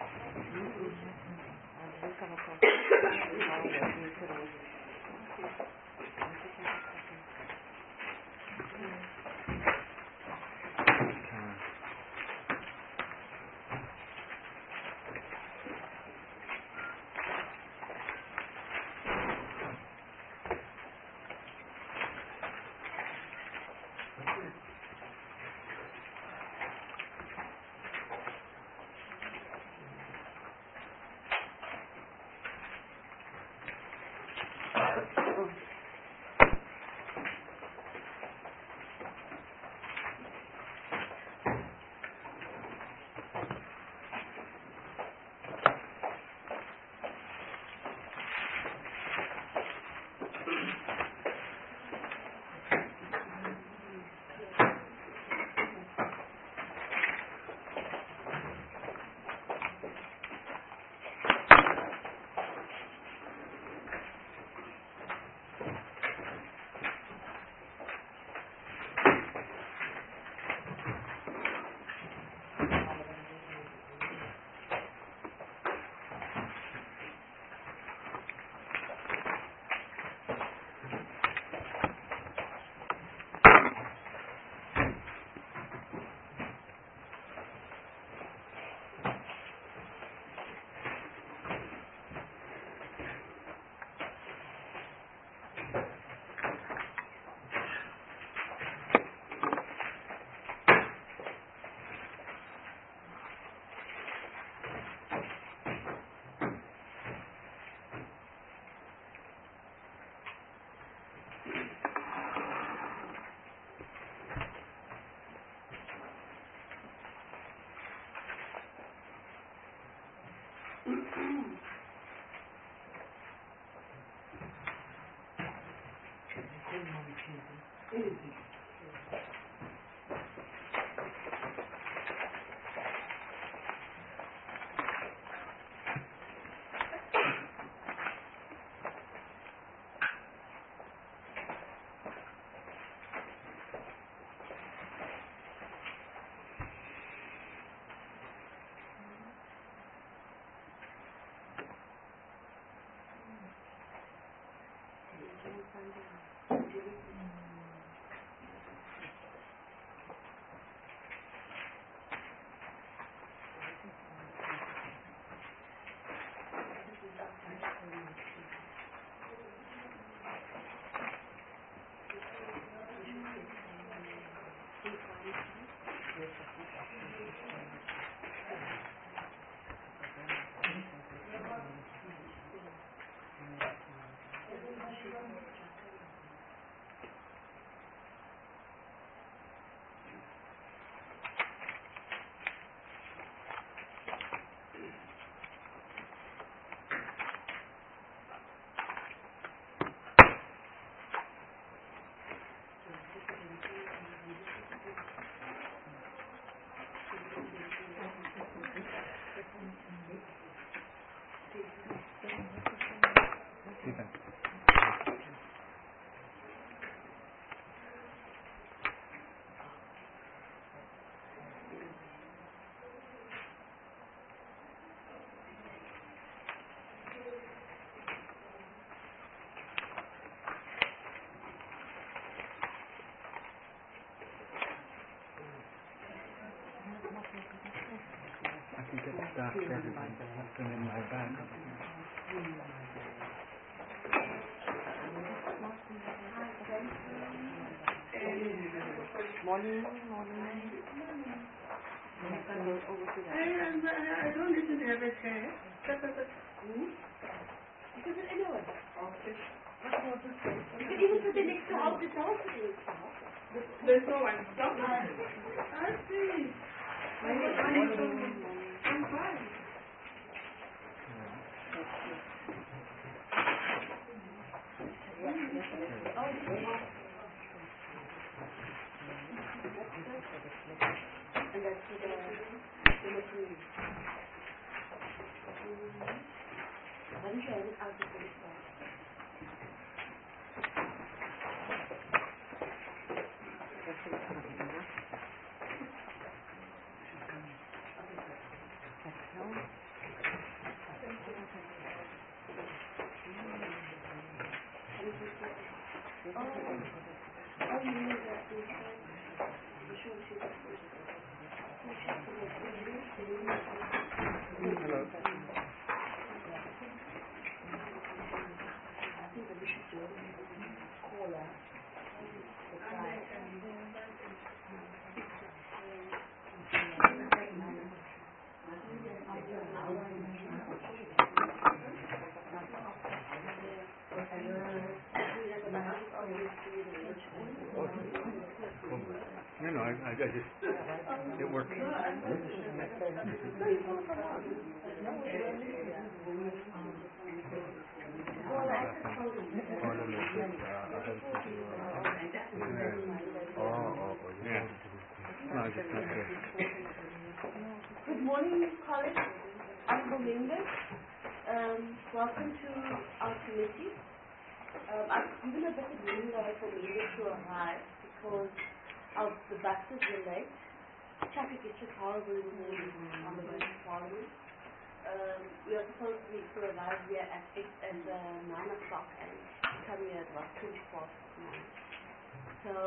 Stuff for everybody to have them in my bag. Morning. I don't listen to have a chair. You can put anywhere. You can even put the next to out the door. There's no one. Stop. I see. I'm fine. And that's the machine. Let me show you how to do it. No, I just, it works. Yeah. No, I just not good. Good morning, colleagues. Honorable members. Welcome to our committee. I've given a bit of window for members to arrive because of the buses were late. Traffic is just horrible in the morning on the way to Parliament. We are supposed to arrive here at 9 o'clock and come here at about 20 past 9. So,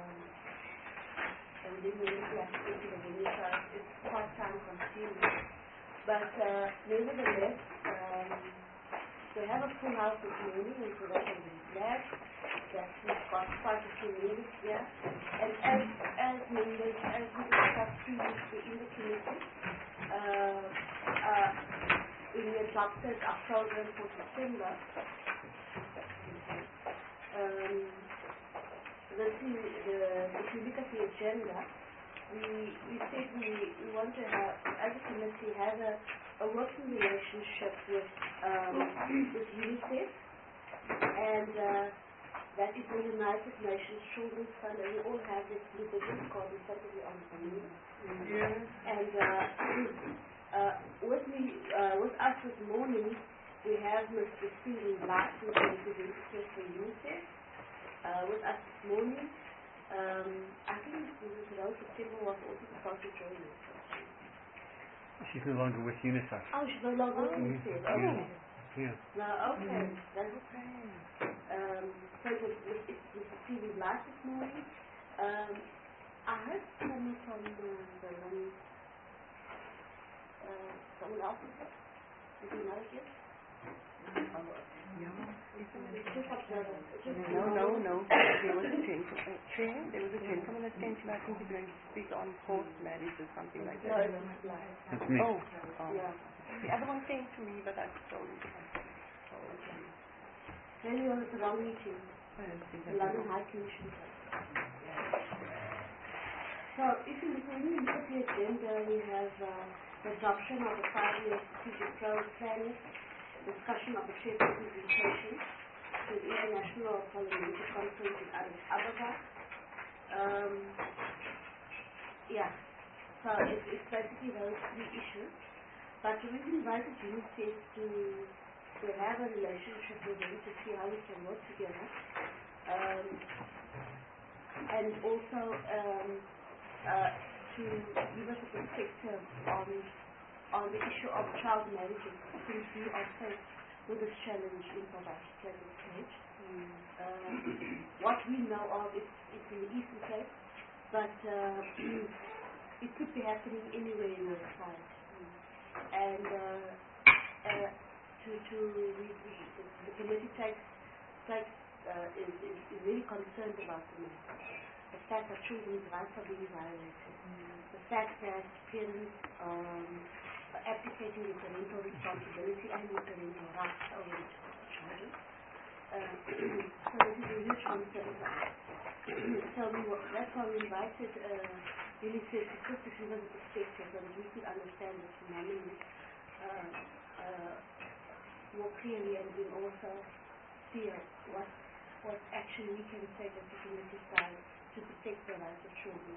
and then we need to have to get to the venue, so it's quite time consuming. But nevertheless, we have a full house this morning, and so that I'm really glad that we've got quite a few members here. And as members, as we discussed previously in the committee, when we adopted our program for December, if you look at the agenda, we said we want to have, as a committee, have a working relationship with UNICEF, and that is the United Nations Children's Fund, and we all have this blue business card in front of you on the screen. And with us this morning, we have Mr. Stephen Black, who is the representative for UNICEF. With us this morning, I think Mrs. Rose September was also supposed to join us. She's no longer with UNICEF. Oh, she's no longer with UNICEF. Okay. Yeah. No, okay. That's okay. So it's Mr. Stephen Black this morning. I heard someone from someone else is it? Is he not here? No. There was a gentleman that came to me. I think he's going to speak on forced marriage or something like that. No, it's Black. That's me. Oh. Yeah. The other one came to me, but I told him. Maybe it was the wrong meeting. The London High Commission. So, if you look at the agenda, we have the adoption of the 5-year strategic planning, discussion of the chair presentation to the International Parliamentary Conference in Addis Ababa. So it's basically those three issues. But we've invited UNICEF to have a relationship with them to see how we can work together. And also to give us a perspective on the issue of child marriages, since we are faced with this challenge in South Africa at this stage. What we know of is in the Eastern Cape, but it could be happening anywhere in the society. And the committee is really concerned about the fact that children's rights are being violated, the fact that parents abdicating their parental responsibility and their parental rights over the children. So this is a huge concern. So that's why we invited UNICEF to put this into perspective so that we could understand this phenomenon more clearly, and then also see what action we can take as a community side to protect the rights of children.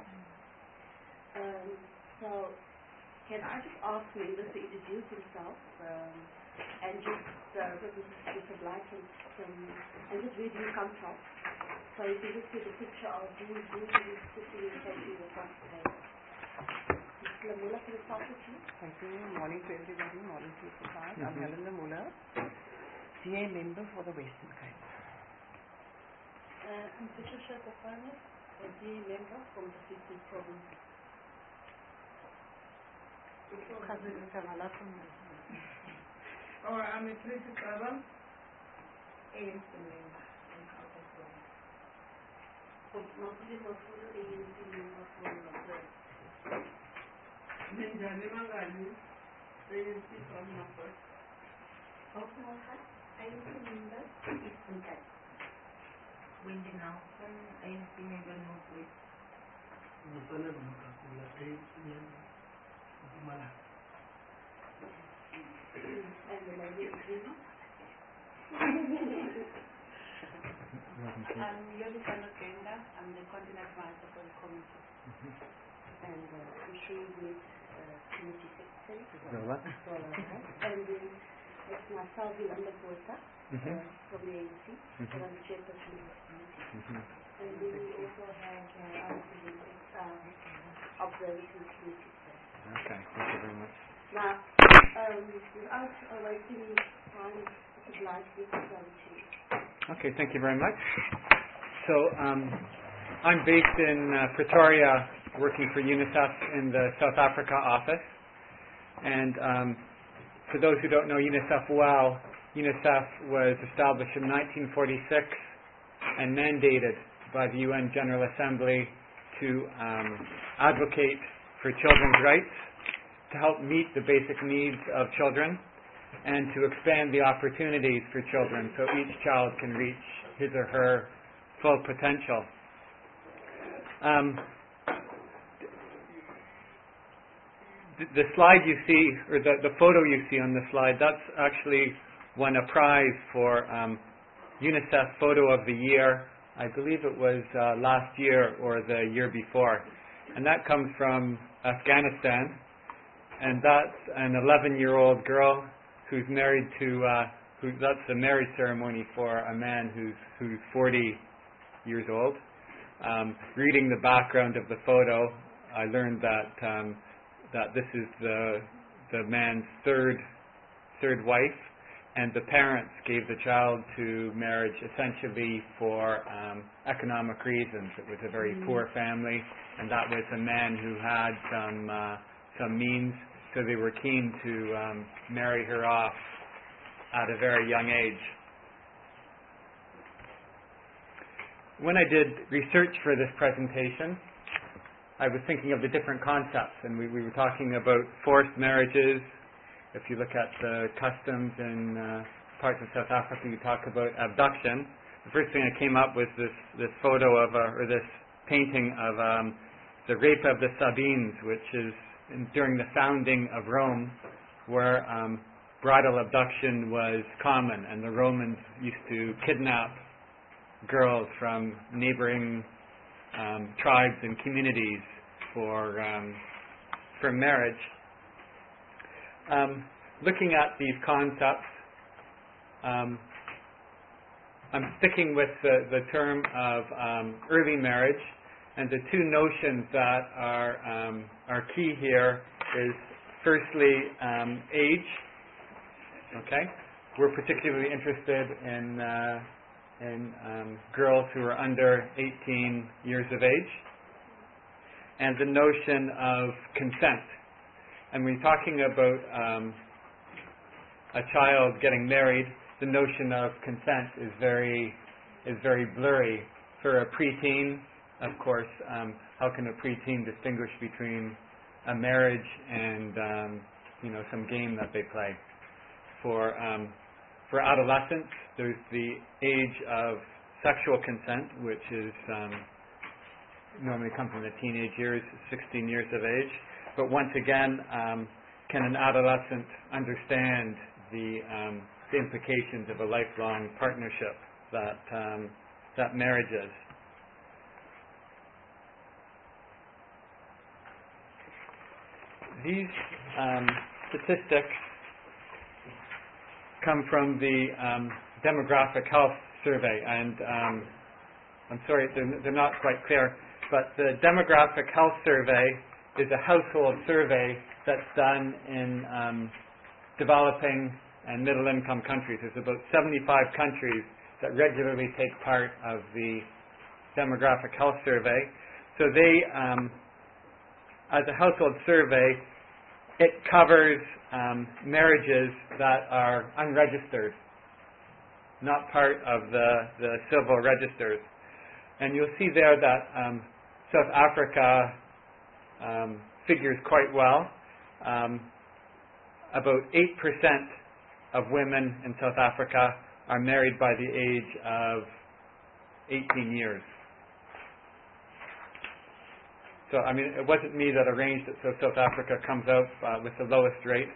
So can I just ask members to introduce themselves and just Mr. Black and just where do you come from? So you can just get a picture of who is sitting in front of you across the table. Mr. Lamula, can you start with you? Thank you. Morning to everybody. Morning to you, Prasad. I'm Helen Lamula, CA member for the Western Cape. I'm Patricia Kofano, a DA member from the Free Province. Cousin Kamala from I'm a Tracy Travel, ANC member in Gauteng Province. Mostly for the ANC member from the Ninjani Mangani, ANC from Northwest. ANC member, Eastern Cape. Wendy Nelson, ANC member Northwest. Musana Makakula, ANC member of Mala. And the lady Ibrima. I'm Yolanda Kenda. I'm the content advisor for the committee. And I'm sure you meet committee secretary. Zola. And then it's myself, Yolanda Kota, from the ANC, and I'm the chairperson of the committee. And then we also have our representative observation committee. Okay, thank you very much. Now, without wasting time, if you'd like, we can go to you. Okay, thank you very much. So I'm based in Pretoria, working for UNICEF in the South Africa office. And for those who don't know UNICEF well, UNICEF was established in 1946 and mandated by the UN General Assembly to advocate for children's rights, to help meet the basic needs of children, and to expand the opportunities for children so each child can reach his or her full potential. The slide you see, or the photo you see on the slide, that's actually won a prize for UNICEF Photo of the Year. I believe it was last year or the year before. And that comes from Afghanistan. And that's an 11-year-old girl who's married to, that's the marriage ceremony for a man who's 40 years old. Reading the background of the photo, I learned that this is the man's third wife, and the parents gave the child to marriage essentially for economic reasons. It was a very poor family, and that was a man who had some means, so they were keen to marry her off at a very young age. When I did research for this presentation, I was thinking of the different concepts, and we were talking about forced marriages. If you look at the customs in parts of South Africa, you talk about abduction. The first thing that came up was this photo of, or this painting of the rape of the Sabines, which is during the founding of Rome, where bridal abduction was common, and the Romans used to kidnap girls from neighboring tribes and communities for marriage. Looking at these concepts, I'm sticking with the term of early marriage, and the two notions that are key here is firstly age. Okay, we're particularly interested in girls who are under 18 years of age, and the notion of consent. And when you're talking about a child getting married, the notion of consent is very blurry. For a preteen, of course, how can a preteen distinguish between a marriage and some game that they play? For adolescents, there's the age of sexual consent, which is normally comes from the teenage years, 16 years of age. But once again, can an adolescent understand the implications of a lifelong partnership that marriage is? These statistics come from the Demographic Health Survey, and I'm sorry, they're not quite clear, but the Demographic Health Survey is a household survey that's done in developing and middle-income countries. There's about 75 countries that regularly take part of the demographic health survey. So they, as a household survey, it covers marriages that are unregistered, not part of the civil registers. And you'll see there that South Africa figures quite well. About 8% of women in South Africa are married by the age of 18 years. So, I mean, it wasn't me that arranged it, so South Africa comes out with the lowest rate.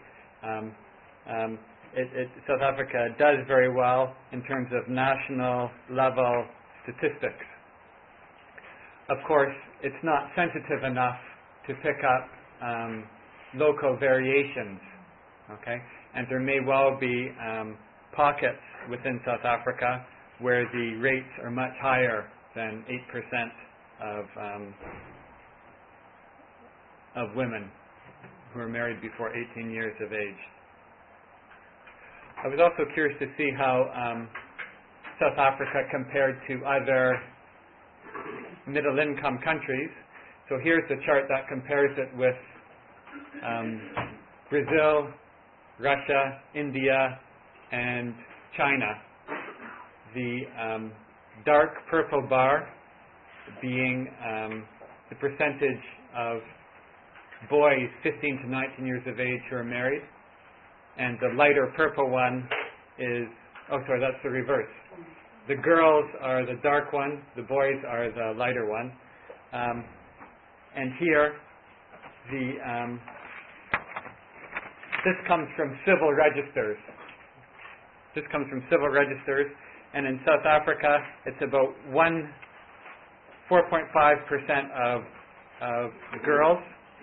South Africa does very well in terms of national level statistics. Of course, it's not sensitive enough to pick up local variations, okay? And there may well be pockets within South Africa where the rates are much higher than 8% of women who are married before 18 years of age. I was also curious to see how South Africa compared to other middle-income countries. So here's the chart that compares it with Brazil, Russia, India, and China. The dark purple bar being the percentage of boys 15 to 19 years of age who are married, and the lighter purple one is, that's the reverse. The girls are the dark one, the boys are the lighter one. And here, this comes from civil registers. This comes from civil registers, and in South Africa, it's about 4.5% of girls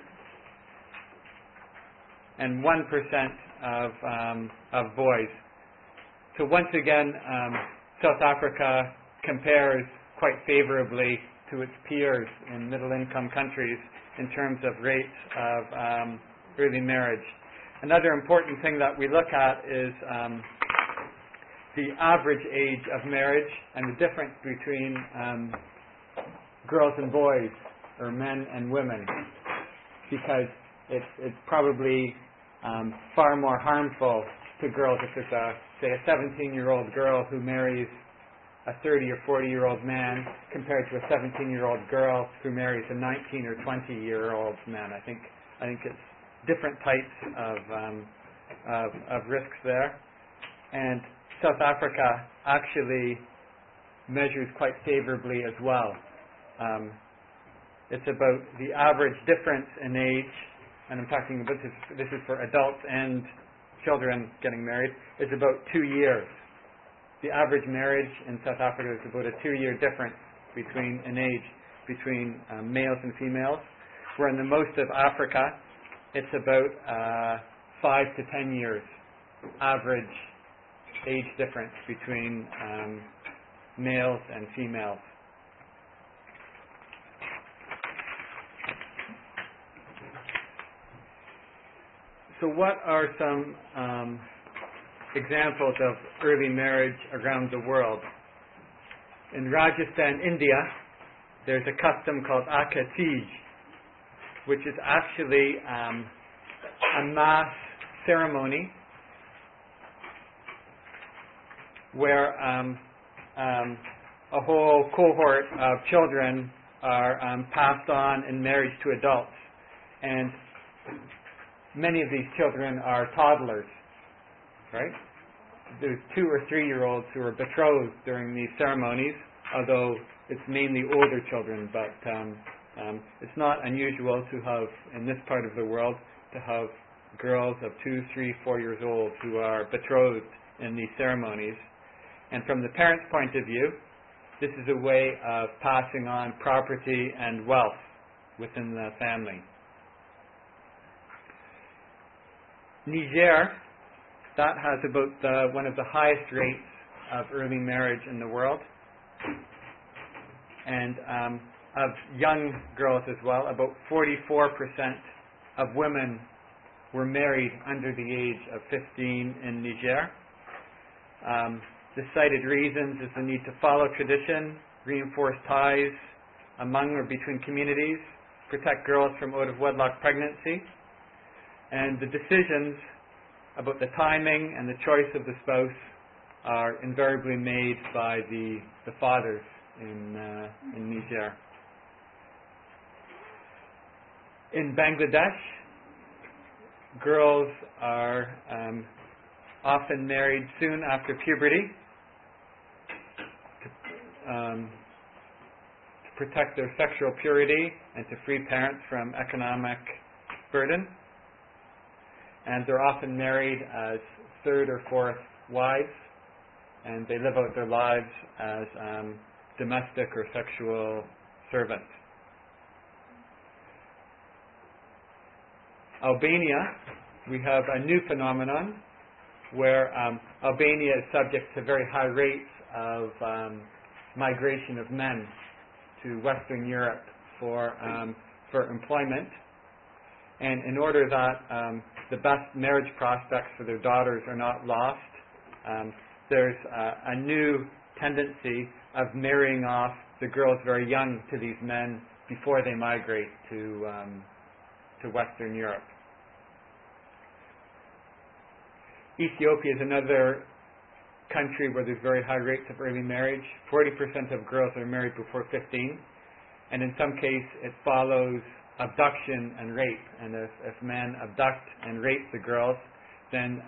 and 1% of boys. So once again, South Africa compares quite favorably to its peers in middle-income countries in terms of rates of early marriage. Another important thing that we look at is the average age of marriage and the difference between girls and boys, or men and women, because it's probably far more harmful to girls if it's say a 17-year-old girl who marries a 30 or 40-year-old man compared to a 17-year-old girl who marries a 19 or 20-year-old man. I think it's different types of risks there. And South Africa actually measures quite favorably as well. It's about the average difference in age, and I'm talking about this is for adults and children getting married, is about 2 years. The average marriage in South Africa is about a 2-year difference in age between males and females, where in the most of Africa it's about 5 to 10 years average age difference between males and females. So what are some examples of early marriage around the world? In Rajasthan, India, there's a custom called Akatij, which is actually a mass ceremony where a whole cohort of children are passed on in marriage to adults. And many of these children are toddlers, right? There's 2 or 3-year-olds who are betrothed during these ceremonies, although it's mainly older children, but it's not unusual to have, in this part of the world, to have girls of 2, 3, 4 years old who are betrothed in these ceremonies. And from the parents' point of view, this is a way of passing on property and wealth within the family. Niger, that has about one of the highest rates of early marriage in the world. And of young girls as well. About 44% of women were married under the age of 15 in Niger. The cited reasons is the need to follow tradition, reinforce ties among or between communities, protect girls from out-of-wedlock pregnancy, and the decisions about the timing and the choice of the spouse are invariably made by the fathers in Niger. In Bangladesh, girls are often married soon after puberty to protect their sexual purity and to free parents from economic burden. And they're often married as third or fourth wives, and they live out their lives as domestic or sexual servants. Albania, we have a new phenomenon where Albania is subject to very high rates of migration of men to Western Europe for employment. And in order that the best marriage prospects for their daughters are not lost, there's a new tendency of marrying off the girls very young to these men before they migrate to Western Europe. Ethiopia is another country where there's very high rates of early marriage. 40% of girls are married before 15, and in some cases it follows abduction and rape. And if men abduct and rape the girls, then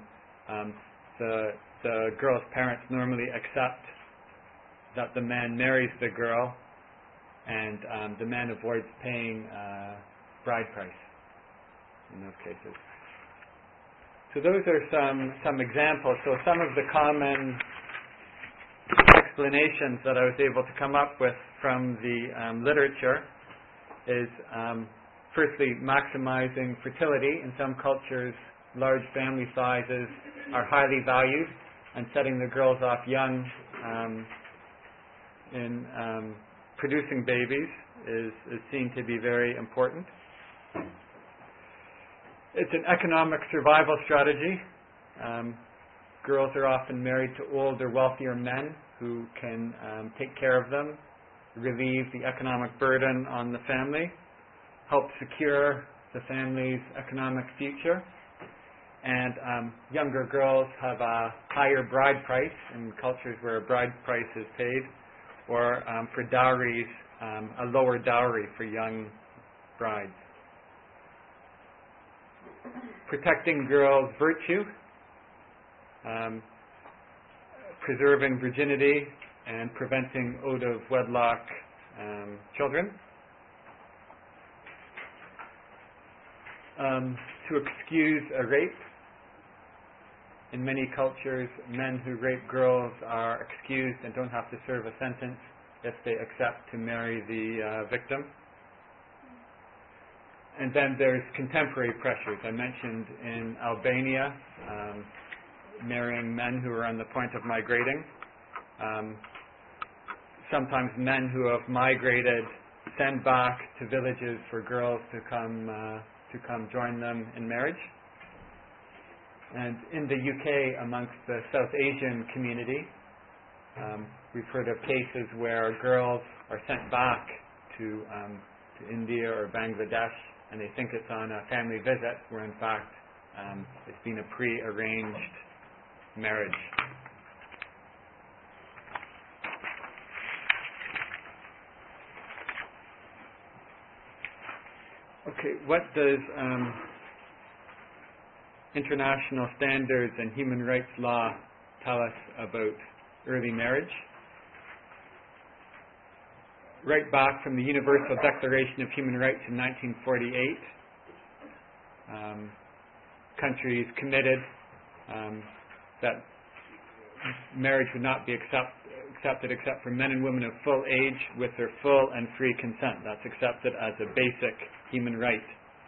the girl's parents normally accept that the man marries the girl, and the man avoids paying bride price in those cases. So those are some examples. So some of the common explanations that I was able to come up with from the literature is firstly maximizing fertility. In some cultures, large family sizes are highly valued, and setting the girls off young in producing babies is seen to be very important. It's an economic survival strategy. Girls are often married to older, wealthier men who can take care of them, relieve the economic burden on the family, help secure the family's economic future. And younger girls have a higher bride price in cultures where a bride price is paid, or for dowries, a lower dowry for young brides. Protecting girls' virtue, preserving virginity, and preventing out-of-wedlock children. To excuse a rape. In many cultures, men who rape girls are excused and don't have to serve a sentence if they accept to marry the victim. And then there's contemporary pressures. I mentioned in Albania, marrying men who are on the point of migrating. Sometimes men who have migrated send back to villages for girls to come join them in marriage. And in the UK, amongst the South Asian community, we've heard of cases where girls are sent back to India or Bangladesh, and they think it's on a family visit, where in fact it's been a pre-arranged marriage. Okay, what does international standards and human rights law tell us about early marriage? Right back from the Universal Declaration of Human Rights in 1948, countries committed that marriage would not be accepted except for men and women of full age with their full and free consent. That's accepted as a basic human right.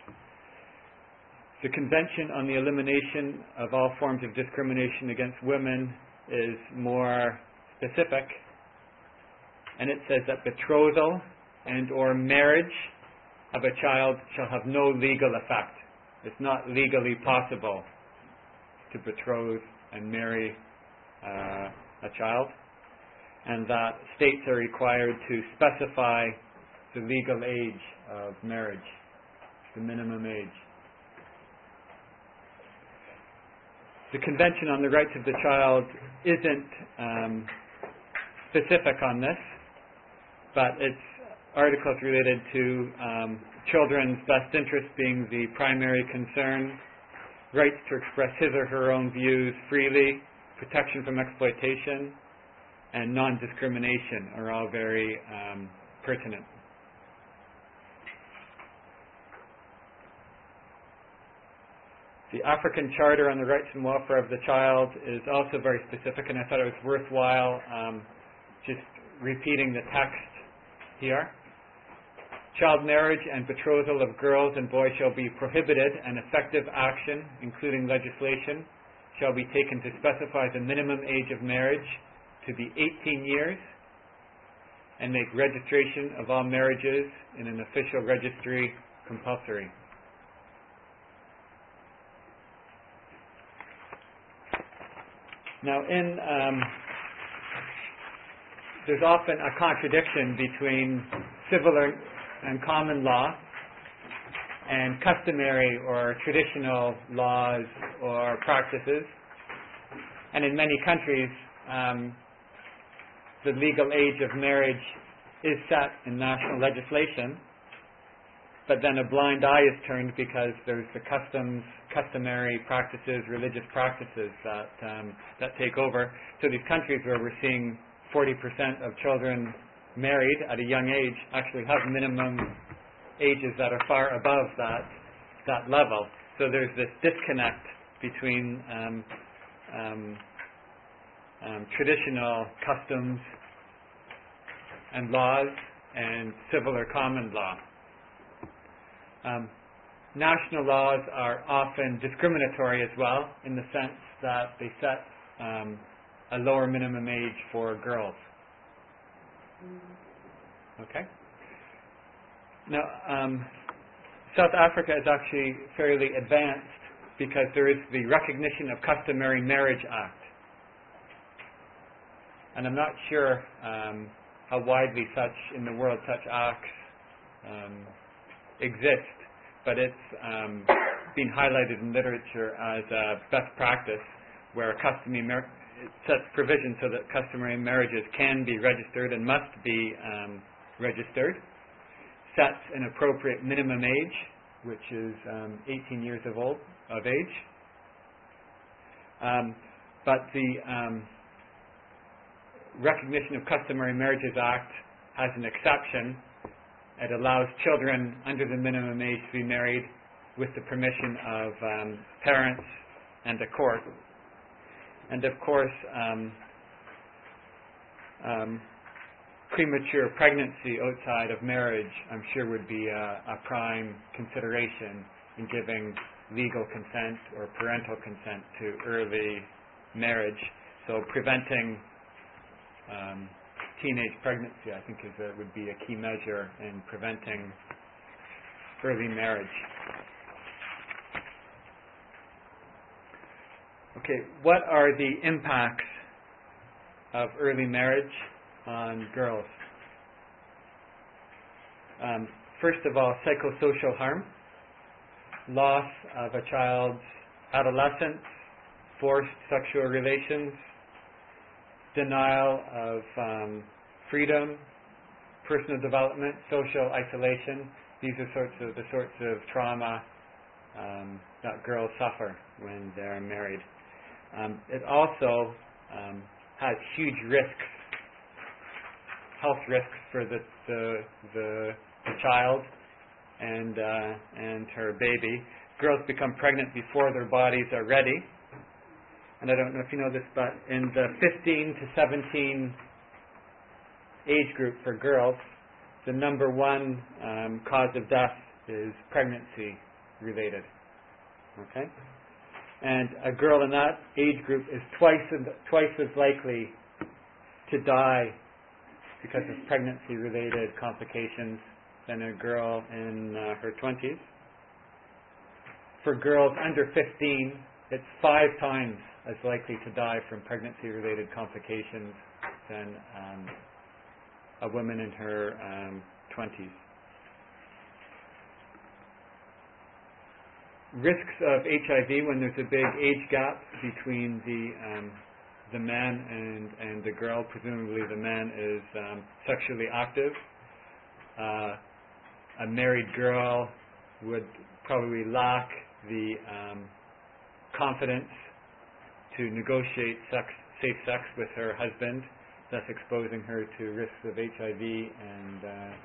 The Convention on the Elimination of All Forms of Discrimination Against Women is more specific, and it says that betrothal and or marriage of a child shall have no legal effect. It's not legally possible to betroth and marry a child, and that states are required to specify the legal age of marriage, the minimum age. The Convention on the Rights of the Child isn't specific on this, but its articles related to children's best interest being the primary concern, rights to express his or her own views freely, protection from exploitation, and non-discrimination are all very pertinent. The African Charter on the Rights and Welfare of the Child is also very specific, and I thought it was worthwhile just repeating the text here. Child marriage and betrothal of girls and boys shall be prohibited, and effective action, including legislation, shall be taken to specify the minimum age of marriage to be 18 years and make registration of all marriages in an official registry compulsory. Now, there's often a contradiction between civil and common law and customary or traditional laws or practices. And in many countries, the legal age of marriage is set in national legislation, but then a blind eye is turned because there's the customary practices, religious practices that take over. So these countries where we're seeing 40% of children married at a young age actually have minimum ages that are far above that level. So there's this disconnect between traditional customs and laws and civil or common law. National laws are often discriminatory as well, in the sense that they set a lower minimum age for girls. Okay? Now, South Africa is actually fairly advanced because there is the Recognition of Customary Marriage Act. And I'm not sure how widely in the world such acts exist, but it's been highlighted in literature as a best practice where it sets provisions so that customary marriages can be registered and must be registered, sets an appropriate minimum age, which is 18 years of age. But the Recognition of Customary Marriages Act has an exception. It allows children under the minimum age to be married with the permission of parents and the court. And of course, premature pregnancy outside of marriage, I'm sure, would be a prime consideration in giving legal consent or parental consent to early marriage. So preventing teenage pregnancy, I think, would be a key measure in preventing early marriage. Okay, what are the impacts of early marriage on girls? First of all, psychosocial harm, loss of a child's adolescence, forced sexual relations, denial of freedom, personal development, social isolation. These are the sorts of trauma that girls suffer when they're married. It also has huge risks, health risks for the child and her baby. Girls become pregnant before their bodies are ready. And I don't know if you know this, but in the 15 to 17 age group for girls, the number one cause of death is pregnancy related. Okay? And a girl in that age group is twice as likely to die because of pregnancy-related complications than a girl in her 20s. For girls under 15, it's 5 times as likely to die from pregnancy-related complications than a woman in her 20s. Risks of HIV when there's a big age gap between the man and the girl. Presumably the man is sexually active. A married girl would probably lack the confidence to negotiate safe sex with her husband, thus exposing her to risks of HIV and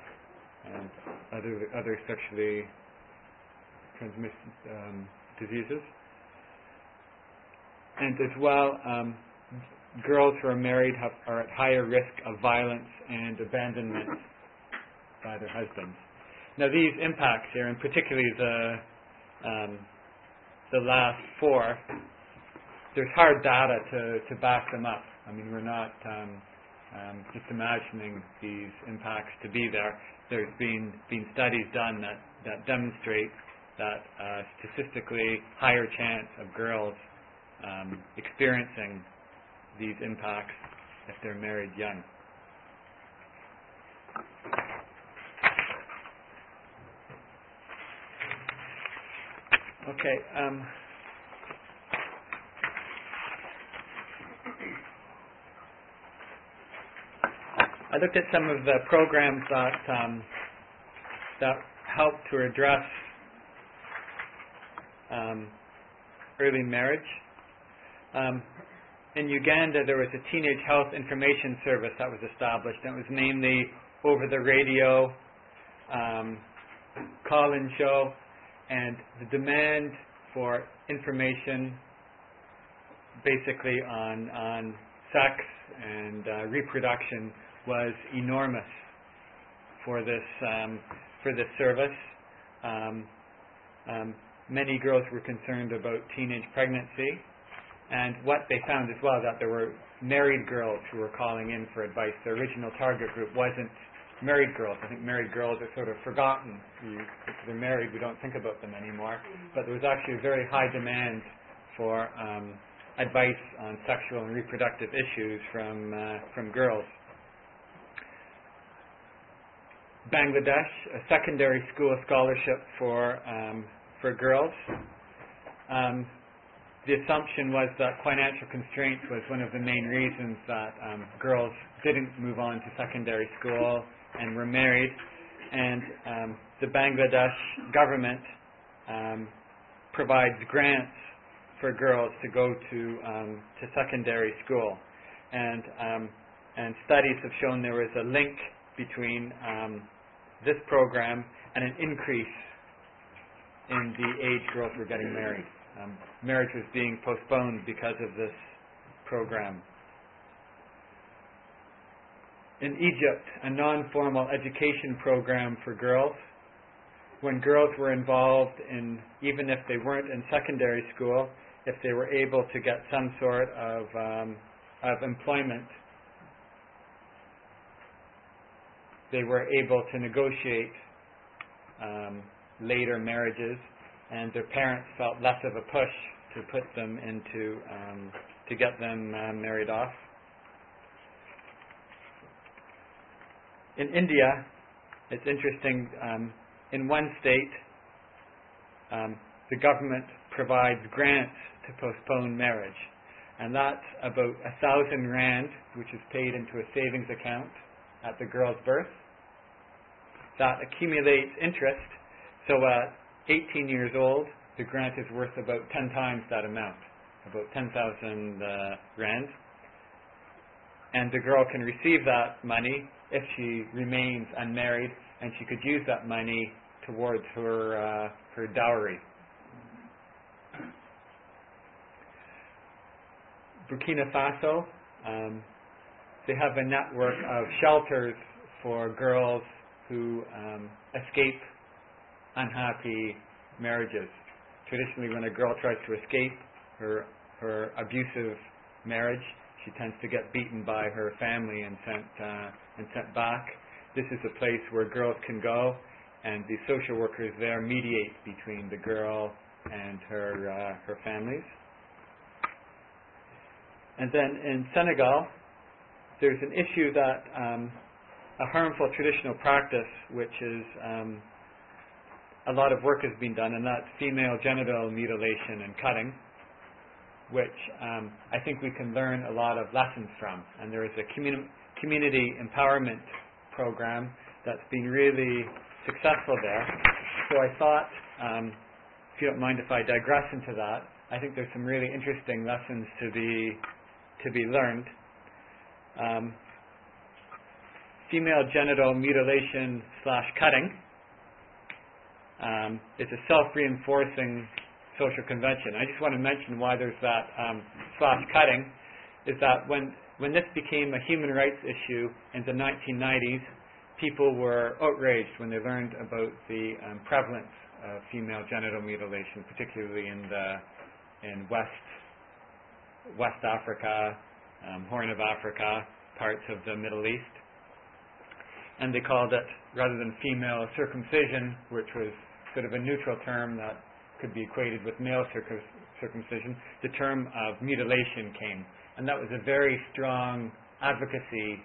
other sexually transmitted diseases. And as well, girls who are married are at higher risk of violence and abandonment by their husbands. Now these impacts here, and particularly the last 4, there's hard data to back them up. I mean, we're not just imagining these impacts to be there. There's been studies done that demonstrate that statistically higher chance of girls experiencing these impacts if they're married young. Okay. I looked at some of the programs that help to address early marriage. In Uganda, there was a teenage health information service that was established, and it was mainly over the radio, call-in show, and the demand for information basically on sex and reproduction was enormous for this service. Many girls were concerned about teenage pregnancy, and what they found as well, that there were married girls who were calling in for advice. The original target group wasn't married girls. I think married girls are sort of forgotten. If they're married, we don't think about them anymore. But there was actually a very high demand for advice on sexual and reproductive issues from girls. Bangladesh, a secondary school scholarship for girls. The assumption was that financial constraints was one of the main reasons that girls didn't move on to secondary school and were married. And the Bangladesh government provides grants for girls to go to secondary school. And studies have shown there was a link between this program and an increase in the age girls were getting married. Marriage was being postponed because of this program. In Egypt, a non-formal education program for girls. When girls were involved in, even if they weren't in secondary school, if they were able to get some sort of employment, they were able to negotiate later marriages, and their parents felt less of a push to put them into, to get them married off. In India, it's interesting, in one state, the government provides grants to postpone marriage, and that's about 1,000 rand, which is paid into a savings account at the girl's birth. That accumulates interest, so at 18 years old, the grant is worth about 10 times that amount, about 10,000 rand. And the girl can receive that money if she remains unmarried, and she could use that money towards her dowry. Burkina Faso, they have a network of shelters for girls who escape unhappy marriages. Traditionally, when a girl tries to escape her abusive marriage, She tends to get beaten by her family and sent back. This is a place where girls can go, and the social workers there mediate between the girl and her families. And then in Senegal, there's an issue that a harmful traditional practice, which is a lot of work has been done, and that's female genital mutilation and cutting, which I think we can learn a lot of lessons from. And there is a community empowerment program that's been really successful there. So I thought, if you don't mind if I digress into that, I think there's some really interesting lessons to be learned. Female genital mutilation / cutting is a self-reinforcing social convention. I just want to mention why there's that / cutting, is that when this became a human rights issue in the 1990s, people were outraged when they learned about the prevalence of female genital mutilation, particularly in West Africa, Horn of Africa, parts of the Middle East. And they called it, rather than female circumcision, which was sort of a neutral term that could be equated with male circumcision, the term of mutilation came. And that was a very strong advocacy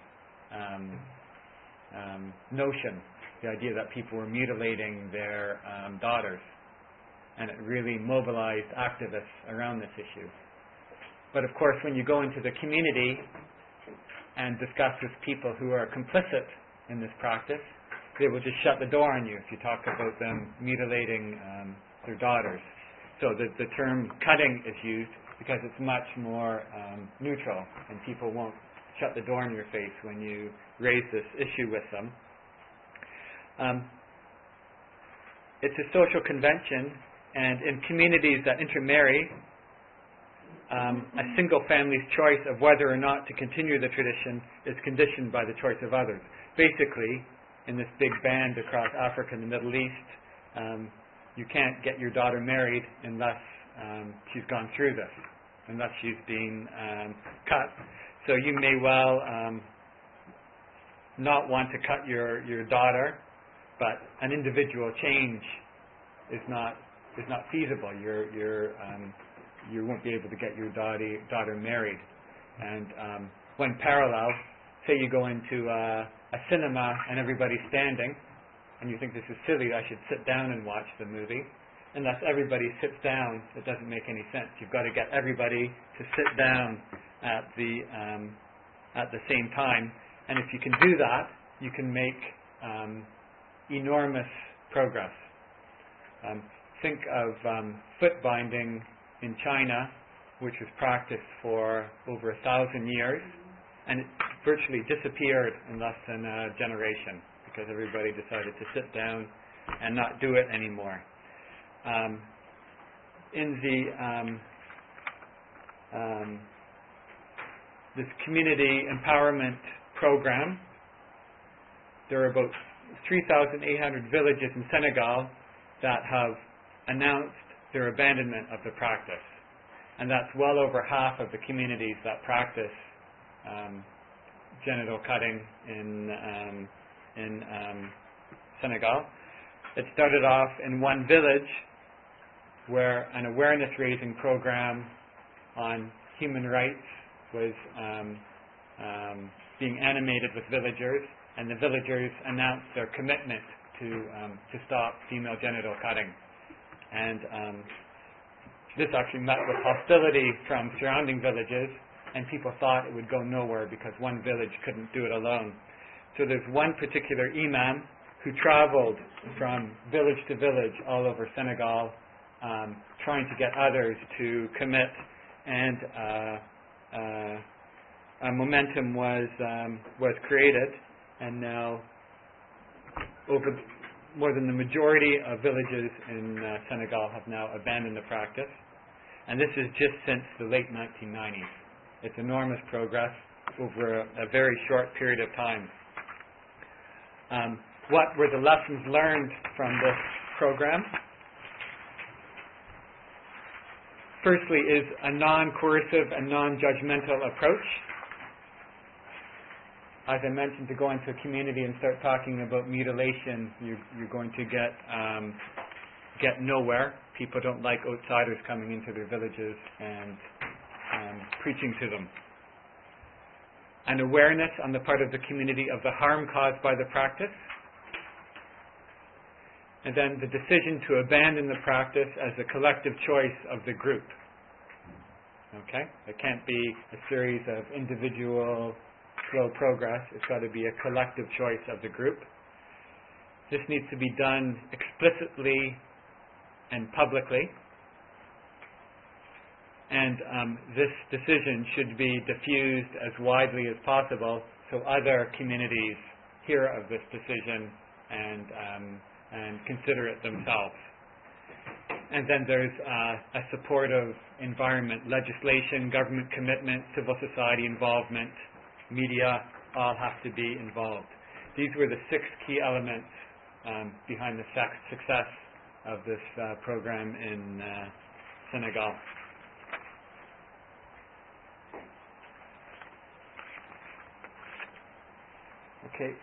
notion, the idea that people were mutilating their daughters. And it really mobilized activists around this issue. But of course, when you go into the community and discuss with people who are complicit in this practice, they will just shut the door on you if you talk about them mutilating their daughters. So the term cutting is used because it's much more neutral, and people won't shut the door in your face when you raise this issue with them. It's a social convention, and in communities that intermarry, a single family's choice of whether or not to continue the tradition is conditioned by the choice of others. Basically, in this big band across Africa and the Middle East, you can't get your daughter married unless she's gone through this, unless she's been cut. So you may well not want to cut your daughter, but an individual change is not feasible. You won't be able to get your daughter married. And when parallel, say you go into a cinema and everybody's standing, and you think this is silly, I should sit down and watch the movie. Unless everybody sits down, it doesn't make any sense. You've got to get everybody to sit down at the same time. And if you can do that, you can make enormous progress. Think of foot binding in China, which was practiced for over 1,000 years, and it virtually disappeared in less than a generation because everybody decided to sit down and not do it anymore. In this community empowerment program, there are about 3,800 villages in Senegal that have announced their abandonment of the practice. And that's well over half of the communities that practice genital cutting in Senegal. It started off in one village where an awareness-raising program on human rights was being animated with villagers, and the villagers announced their commitment to stop female genital cutting. And this actually met with hostility from surrounding villages, and people thought it would go nowhere because one village couldn't do it alone. So there's one particular imam who traveled from village to village all over Senegal, trying to get others to commit, and a momentum was created, and now more than the majority of villages in Senegal have now abandoned the practice, and this is just since the late 1990s. It's enormous progress over a very short period of time. What were the lessons learned from this program? Firstly is a non-coercive and non-judgmental approach. as I mentioned, to go into a community and start talking about mutilation, you're going to get nowhere. People don't like outsiders coming into their villages and preaching to them. An awareness on the part of the community of the harm caused by the practice, and then the decision to abandon the practice as a collective choice of the group. Okay? It can't be a series of individual slow progress. It's got to be a collective choice of the group. This needs to be done explicitly and publicly. And this decision should be diffused as widely as possible so other communities hear of this decision and consider it themselves. And then there's a supportive environment, legislation, government commitment, civil society involvement, media, all have to be involved. These were the 6 key elements behind the success of this program in Senegal. Okay.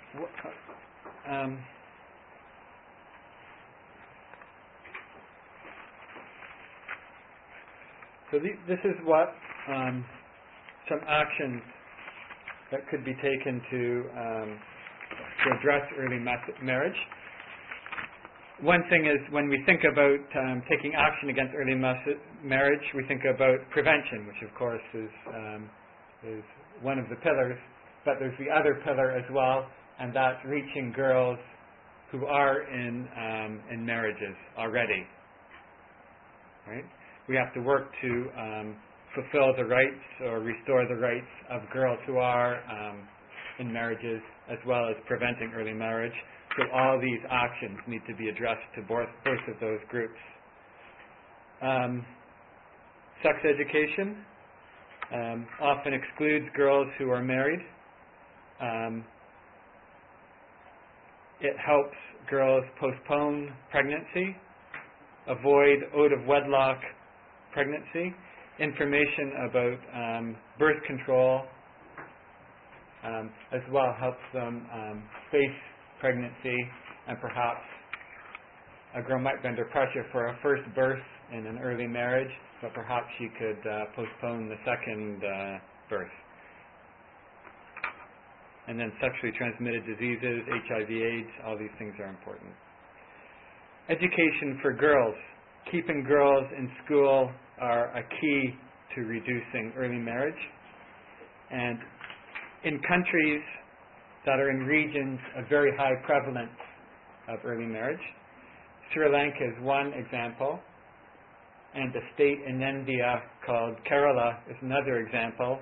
So this is what some actions that could be taken to address early marriage. One thing is, when we think about taking action against early marriage, we think about prevention, which of course is one of the pillars. But there's the other pillar as well, and that's reaching girls who are in marriages already. Right? We have to work to fulfill the rights or restore the rights of girls who are in marriages, as well as preventing early marriage. So all these actions need to be addressed to both of those groups. Sex education often excludes girls who are married. It helps girls postpone pregnancy, avoid out-of-wedlock pregnancy. Information about birth control as well helps them face pregnancy, and perhaps a girl might be under pressure for a first birth in an early marriage, but perhaps she could postpone the second birth. And then sexually transmitted diseases, HIV/AIDS, all these things are important. Education for girls. Keeping girls in school are a key to reducing early marriage. And in countries that are in regions of very high prevalence of early marriage, Sri Lanka is one example, and a state in India called Kerala is another example.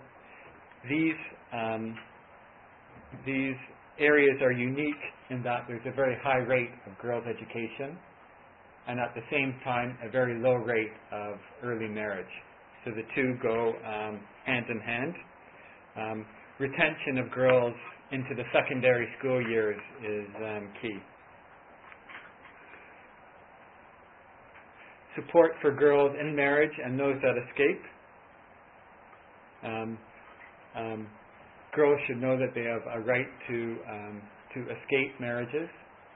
These areas are unique in that there's a very high rate of girls' education, and at the same time a very low rate of early marriage. So the two go hand in hand. Retention of girls into the secondary school years is key. Support for girls in marriage and those that escape. Girls should know that they have a right to escape marriages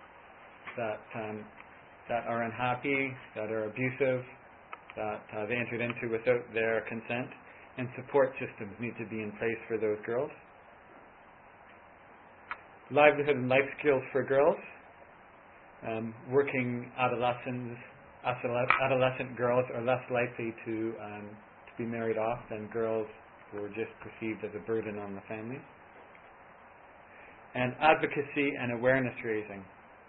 that are unhappy, that are abusive, that they entered into without their consent, and support systems need to be in place for those girls. Livelihood and life skills for girls. Working adolescent girls are less likely to be married off than girls who are just perceived as a burden on the family. And advocacy and awareness raising.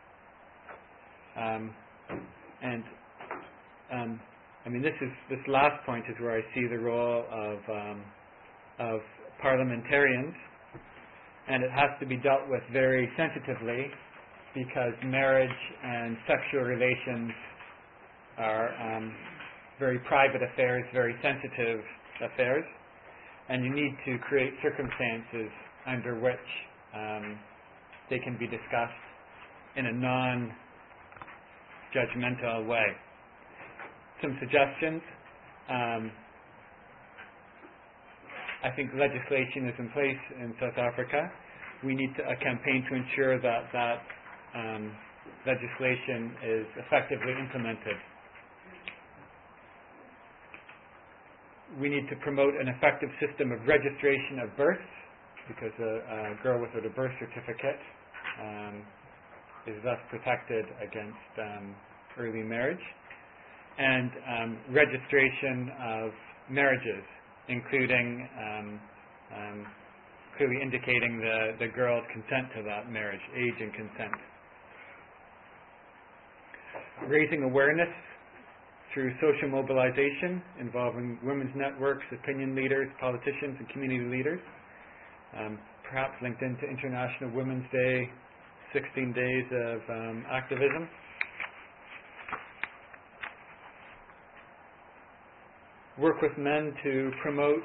This last point is where I see the role of parliamentarians, and it has to be dealt with very sensitively, because marriage and sexual relations are very private affairs, very sensitive affairs, and you need to create circumstances under which they can be discussed in a non-judgmental way. Some suggestions. I think legislation is in place in South Africa we need a campaign to ensure that legislation is effectively implemented. We need to promote an effective system of registration of births, because a girl without a birth certificate is thus protected against early marriage, and registration of marriages, including clearly indicating the girl's consent to that marriage, age and consent. Raising awareness through social mobilization involving women's networks, opinion leaders, politicians, and community leaders, perhaps linked into International Women's Day, 16 days of activism. Work with men to promote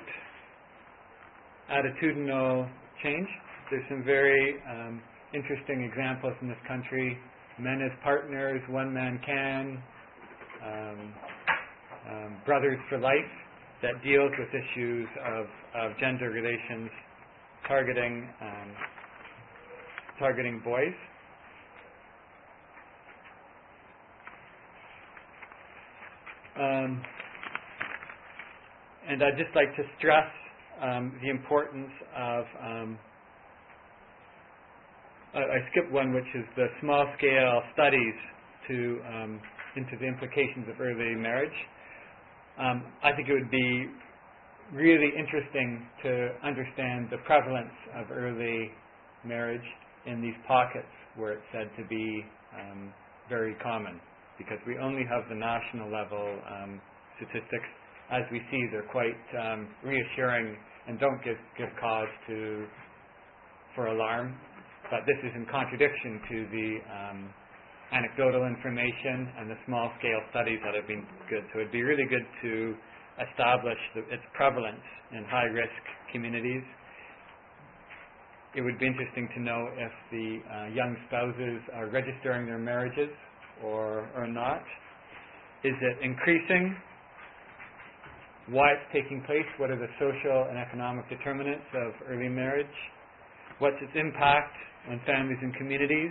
attitudinal change. There's some very interesting examples in this country. Men as partners, one man can, Brothers for Life, that deals with issues of gender relations, targeting boys. And I'd just like to stress the importance of, I skipped one, which is the small-scale studies into the implications of early marriage. I think it would be really interesting to understand the prevalence of early marriage in these pockets where it's said to be very common, because we only have the national level statistics. As we see, they're quite reassuring and don't give cause for alarm. But this is in contradiction to the anecdotal information and the small-scale studies that have been good. So it'd be really good to establish its prevalence in high-risk communities. It would be interesting to know if the young spouses are registering their marriages or not. Is it increasing? Why it's taking place? What are the social and economic determinants of early marriage? What's its impact on families and communities?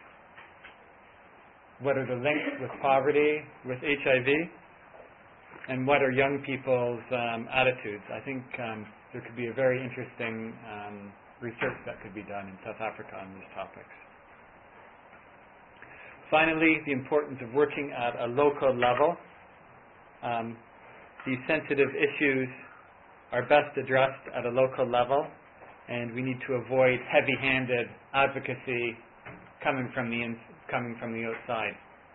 What are the links with poverty, with HIV? And what are young people's attitudes? I think there could be a very interesting research that could be done in South Africa on these topics. Finally, the importance of working at a local level. These sensitive issues are best addressed at a local level, and we need to avoid heavy-handed advocacy coming from the outside.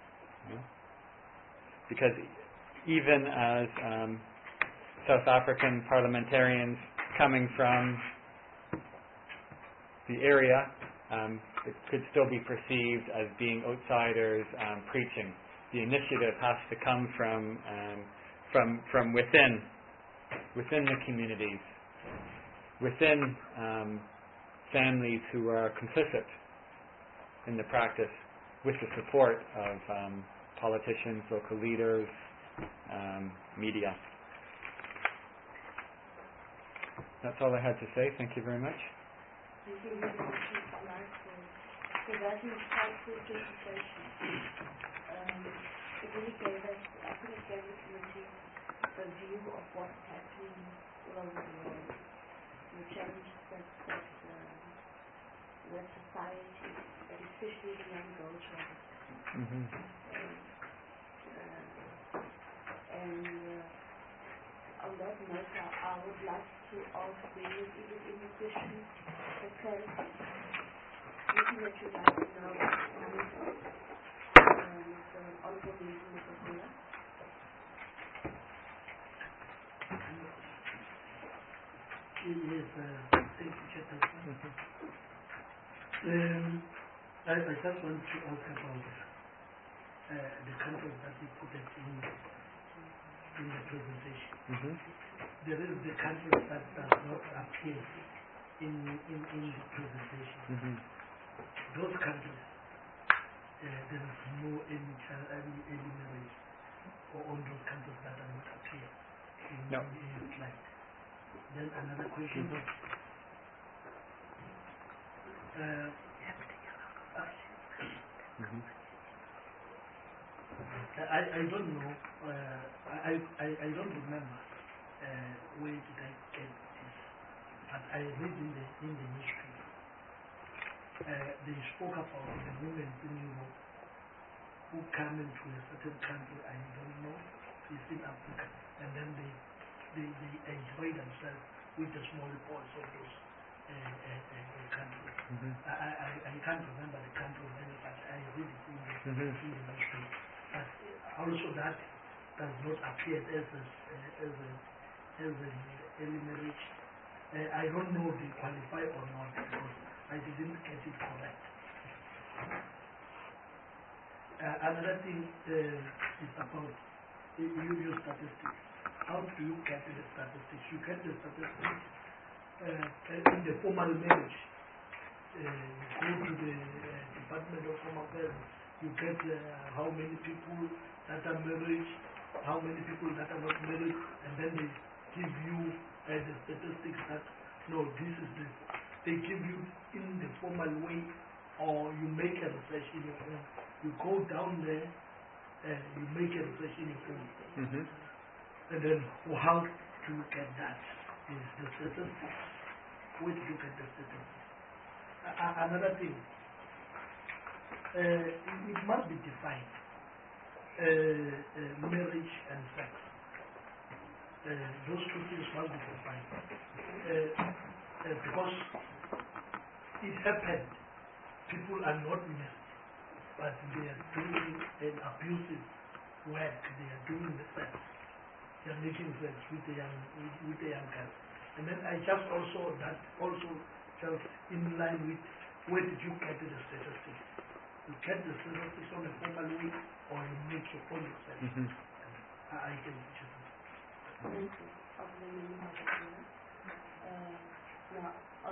Because even as South African parliamentarians coming from the area, it could still be perceived as being outsiders preaching. The initiative has to come from within the communities, within families who are complicit in the practice, with the support of politicians, local leaders, media. That's all I had to say. Thank you very much. Thank you very much, Mr. Knight, for that insightful presentation. It really gave us, I think it gave the community a view of what's happening all over the world, the challenges that society, and especially the young girls, Mm-hmm. On that note, I would like to ask whether if there is any questions for clarity, anything that you'd like to know about the honorable meeting of the Bulla. Yes, thank you, Chairperson. I just want to ask about the countries that we put it in the presentation. Mm-hmm. There is the countries that does not appear in the presentation. Mm-hmm. Those countries, there is no any marriage or on those countries that are not appear in the slide. Then another question. Mm-hmm. I don't know. I don't remember where did I get this, but I read in the newspaper. They spoke about the women in Europe who come into a certain country. I don't know. It's in Africa, and then they enjoy themselves with the small boys of those countries. Mm-hmm. I can't remember the country name, but I read it in the newspaper. But also that does not appear as an early marriage. I don't know if they qualify or not because I didn't get it correct. Another thing is about you statistics. How do you get the statistics? You get the statistics in the formal marriage. You go to the Department of Home Affairs. You get how many people that are married, how many people that are not married, and then they give you the statistics that no, this is the. They give you in the formal way, or you make a research in your own. You go down there, you make a research in your own. Mm-hmm. And then how to get that is the statistics. Where do you get the statistics? Another thing, it must be defined. Marriage and sex. Those two things must be defined. Because it happened, people are not married, but they are doing an abusive work. They are doing the sex. They are making sex with the young girl. And then I just also just in line with where did you get the statistics? You get the statistics on a formal way, or you make your own yourself. Mm-hmm. I can just. Thank you. Now,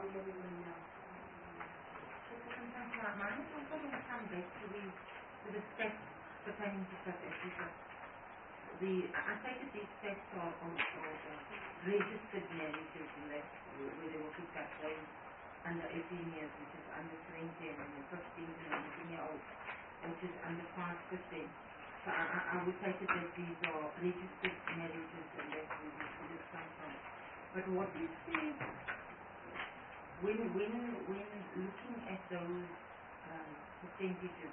Mine is also going to come back to the steps pertaining to South Africa. I take it these steps are registered marriages, and that's where they will pick up those under 18 years, which is under 20, and then 15 and 19-year-old, which is under 5%. So I would take it that these are registered marriages, and that's where this comes from. But what is when looking at those percentages,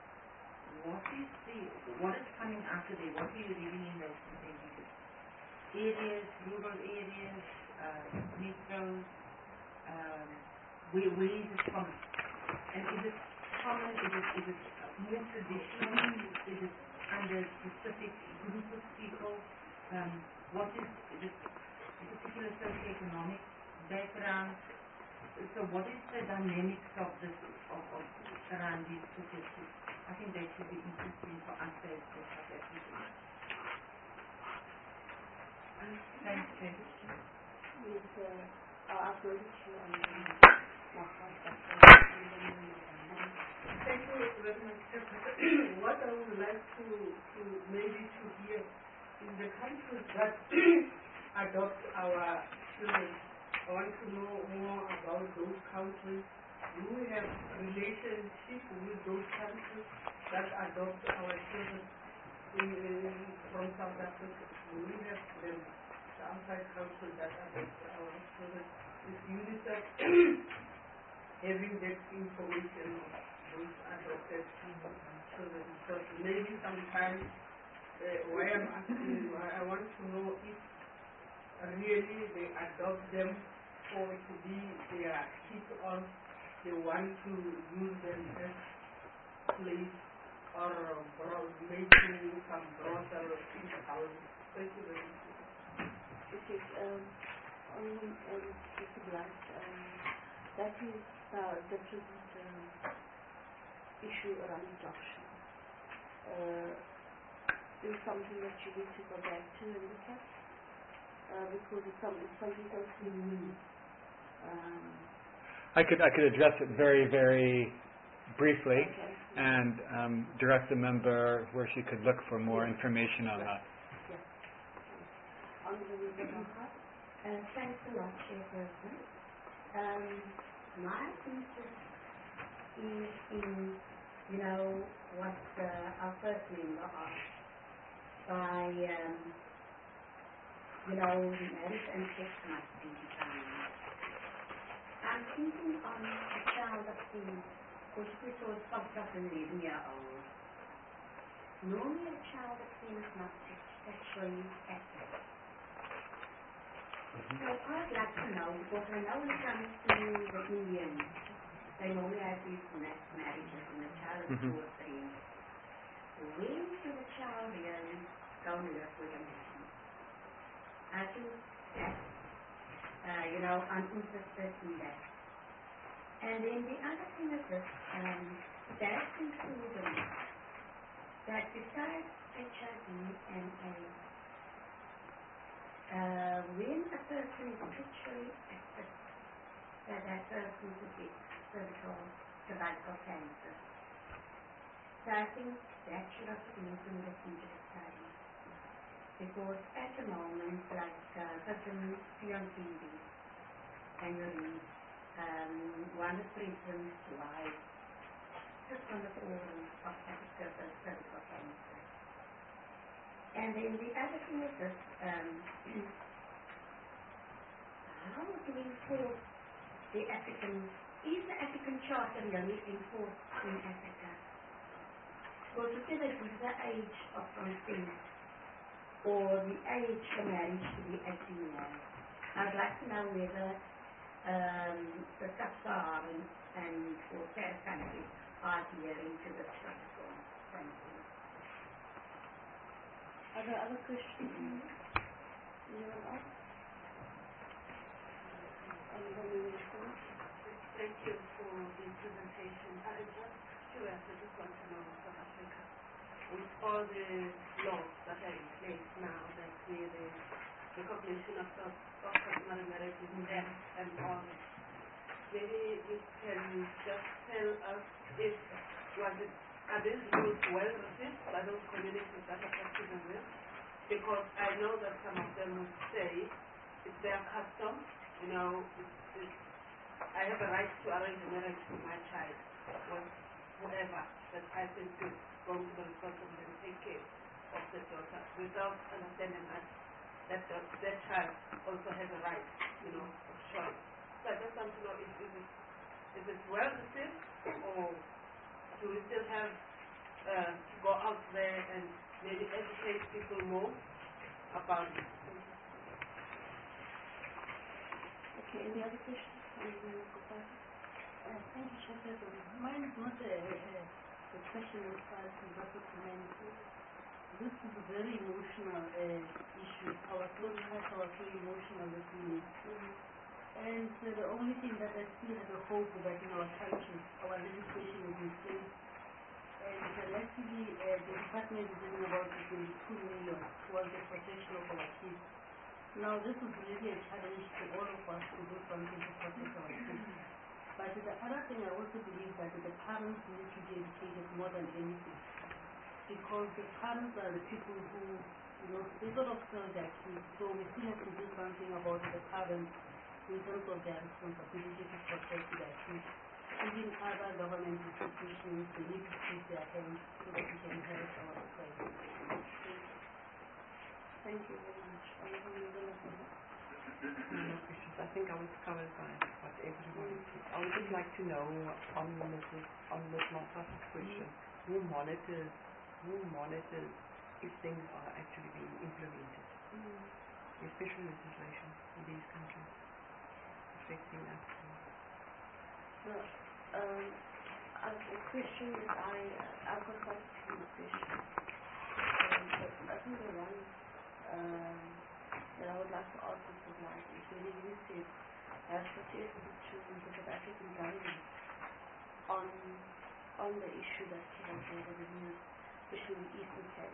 what is coming after there? What are you reading in those percentages? Areas, rural areas, metros, where is it common? And is it common? Is it more traditional? Is it under a specific group of people? What is it a particular socioeconomic background? So what is the dynamics of this around these statistics? I think that should be interesting for us as South Africans. Thanks, Jay. Yes, I'll go to you on Thank you very much. What I would like to maybe to hear in the countries that adopt our children, I want to know more about those countries. Do we have relationship with those countries that adopt our children from South Africa? Do we have them, the outside countries that adopt our children? Is UNICEF having that information of those adopted children? Because maybe sometimes why I'm asking you, I want to know if really they adopt them for to be their kids, or they want to use them as slaves or making some brothel in the house. Thank you very much. Okay, Mr. Black, that is the present issue around adoption. Is something that you need to go back to and look at, because it's something totally new. I could address it very, very briefly, Okay. and direct the member where she could look for more information on that. Yes. Honorable Member. Thanks a lot, Chairperson. My interest is in, what our first member asked by, marriage and sex must be defined. I'm thinking on a child of 10, which we saw is popped up an 11-year-old. Normally a child of 10 is not sexually active. So I'd like to know, because I know when it comes to the Indians, they normally have these mass marriages and the child is 2 or 3. When should a child really go and live with a man? I think that, I'm interested in that. And then the other thing is this, that conclusion that besides HIV and AIDS, when a person is sexually active, that person could get cervical cancer. So I think that should also be in the future study. Because at the moment, like certain PLTV, and you read, one of the reasons why just on the organ of cervical cancer. And then the other thing is this, how do we enforce the African, is the African Charter really enforced in Africa? Because we say that with the age of consent, or the age for marriage to be 18 years. I'd like to know whether the Sub-Saharan and or third countries are adhering to this protocol. Thank you. Are there other questions? Anyone else? Thank you for the presentation. I'm just curious, I just want to know South Africa, with all the laws that are in place now, that the recognition of customary marriages and all, maybe you can just tell us if are these rules well received by those communities that are practicing this? Because I know that some of them would say it's their custom, I have a right to arrange a marriage for my child, with whoever that I think is going to be responsible and take care of the daughter, without understanding that child also has a right, of choice. So I just want to know is it well received, or do we still have to go out there and maybe educate people more about it? Okay, any other questions? Thank you, Chair. Mine is not a question as far as converted humanity. This is a very emotional issue. Our children are very emotional this evening. And the only thing that I still have a hope that in our country, our legislation is in place. And actually, the department is doing about 22 million towards the protection of our kids. Now, this is really a challenge to all of us to do something to protect our kids. But the other thing I also believe that the parents need to be educated more than anything. Because the parents are the people who, they sort of sell their kids. So we still have to do something about the parents in terms of their responsibility to protect their kids. Even other government institutions, they need to take their hands so that we can help our society. Thank you very much. No questions. I think I was covered by what everyone said. I would just like to know on Ms. Malpasa's question, who monitors if things are actually being implemented, especially legislation in these countries affecting us. So, the question is I've got quite a few questions. I think the one that I would like to ask is whether you said has suggested to the South African government on the issue that came out over the news, especially the Eastern Cape,